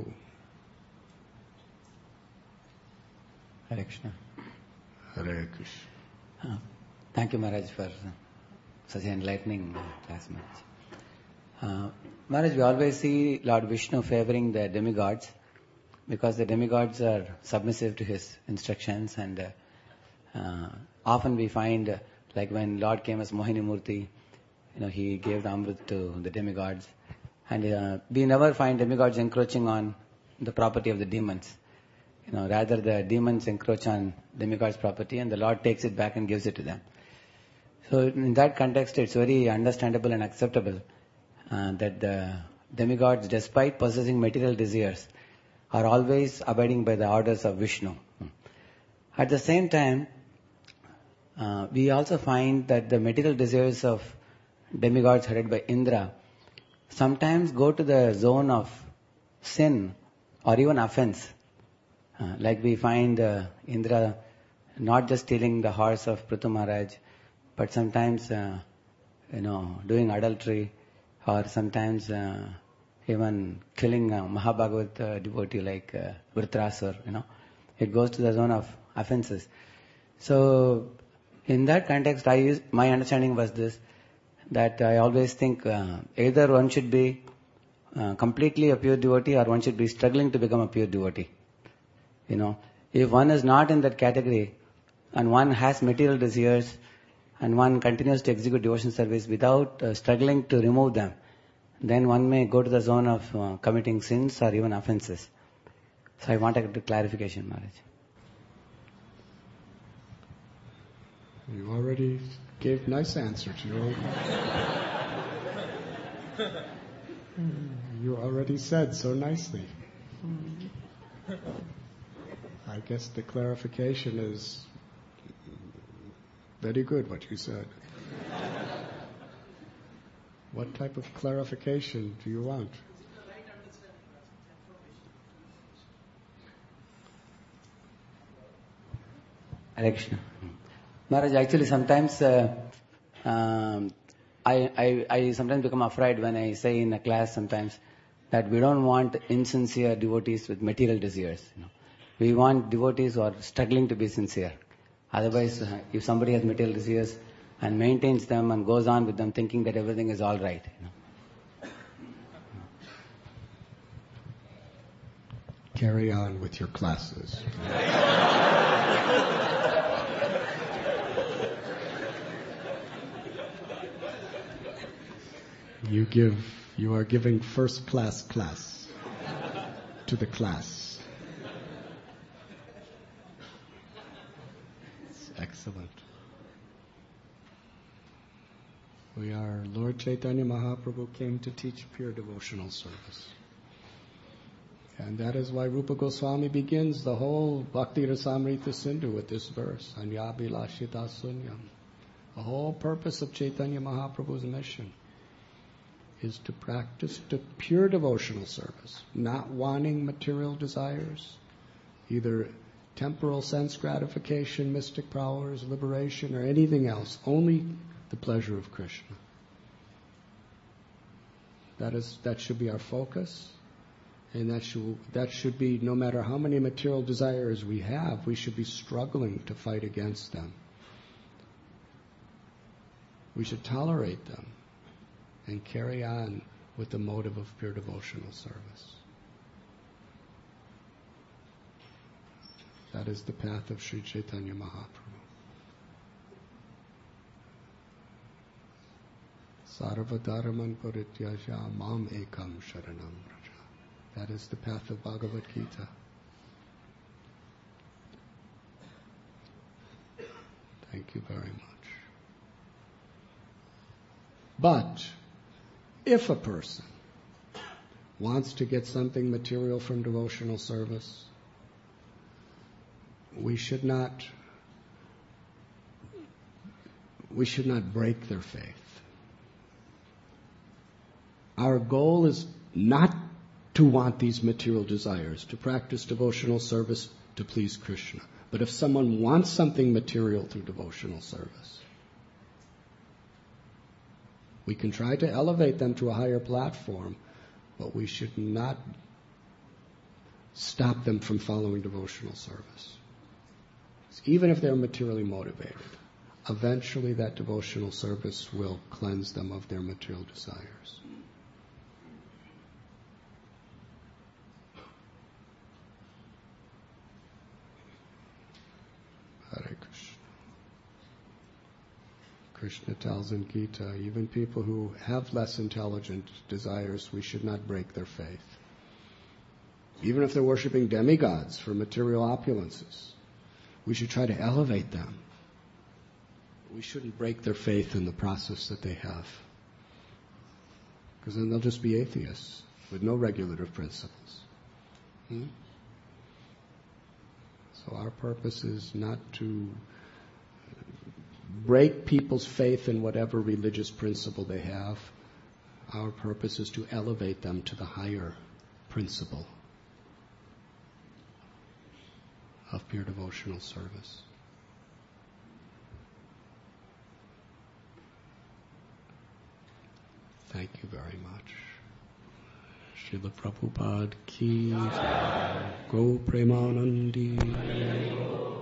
S5: Hare Krishna.
S2: Hare Krishna.
S5: Thank you, Maharaj, for such an enlightening class, Maharaj. Maharaj, we always see Lord Vishnu favoring the demigods because the demigods are submissive to his instructions and often we find, like when Lord came as Mohini Murti, he gave the Amrit to the demigods. And we never find demigods encroaching on the property of the demons. Rather the demons encroach on demigods' property and the Lord takes it back and gives it to them. So in that context, it's very understandable and acceptable that the demigods, despite possessing material desires, are always abiding by the orders of Vishnu. At the same time, we also find that the material desires of demigods headed by Indra sometimes go to the zone of sin or even offense. Like we find Indra not just stealing the horse of Prithu Maharaj, but sometimes, doing adultery, or sometimes even killing a Mahabhagavat devotee like Vritrasur. It goes to the zone of offenses. So, in that context, my understanding was this, that I always think either one should be completely a pure devotee or one should be struggling to become a pure devotee. If one is not in that category and one has material desires and one continues to execute devotion service without struggling to remove them, then one may go to the zone of committing sins or even offenses. So I wanted a clarification, Maharaj.
S2: You already gave nice answer to your own. You already said so nicely. I guess the clarification is very good, what you said. What type of clarification do you want?
S5: Direction. Maharaj, actually sometimes I sometimes become afraid when I say in a class sometimes that we don't want insincere devotees with material desires. We want devotees who are struggling to be sincere. Otherwise, if somebody has material desires and maintains them and goes on with them thinking that everything is all right.
S2: Carry on with your classes. You are giving first class to the class. It's excellent. Lord Chaitanya Mahaprabhu came to teach pure devotional service. And that is why Rupa Goswami begins the whole Bhakti Rasamrita Sindhu with this verse, Anyabhilashita Sunyam. The whole purpose of Chaitanya Mahaprabhu's mission is to practice the pure devotional service, not wanting material desires, either temporal sense gratification, mystic powers, liberation, or anything else, only the pleasure of Krishna. That should be our focus, and that should be, no matter how many material desires we have, we should be struggling to fight against them. We should tolerate them and carry on with the motive of pure devotional service. That is the path of Sri Chaitanya Mahaprabhu. Sarvadharman parityaja mam ekam sharanam vraja. That is the path of Bhagavad Gita. Thank you very much. But if a person wants to get something material from devotional service, we should not break their faith. Our goal is not to want these material desires, to practice devotional service to please Krishna. But if someone wants something material through devotional service, we can try to elevate them to a higher platform, but we should not stop them from following devotional service. Even if they're materially motivated, eventually that devotional service will cleanse them of their material desires. Hare Krishna. Krishna tells in Gita, even people who have less intelligent desires, we should not break their faith. Even if they're worshipping demigods for material opulences, we should try to elevate them. We shouldn't break their faith in the process that they have. Because then they'll just be atheists with no regulative principles. So our purpose is not to break people's faith in whatever religious principle they have. Our purpose is to elevate them to the higher principle of pure devotional service. Thank you very much. Srila Prabhupada ki Go Premanandi.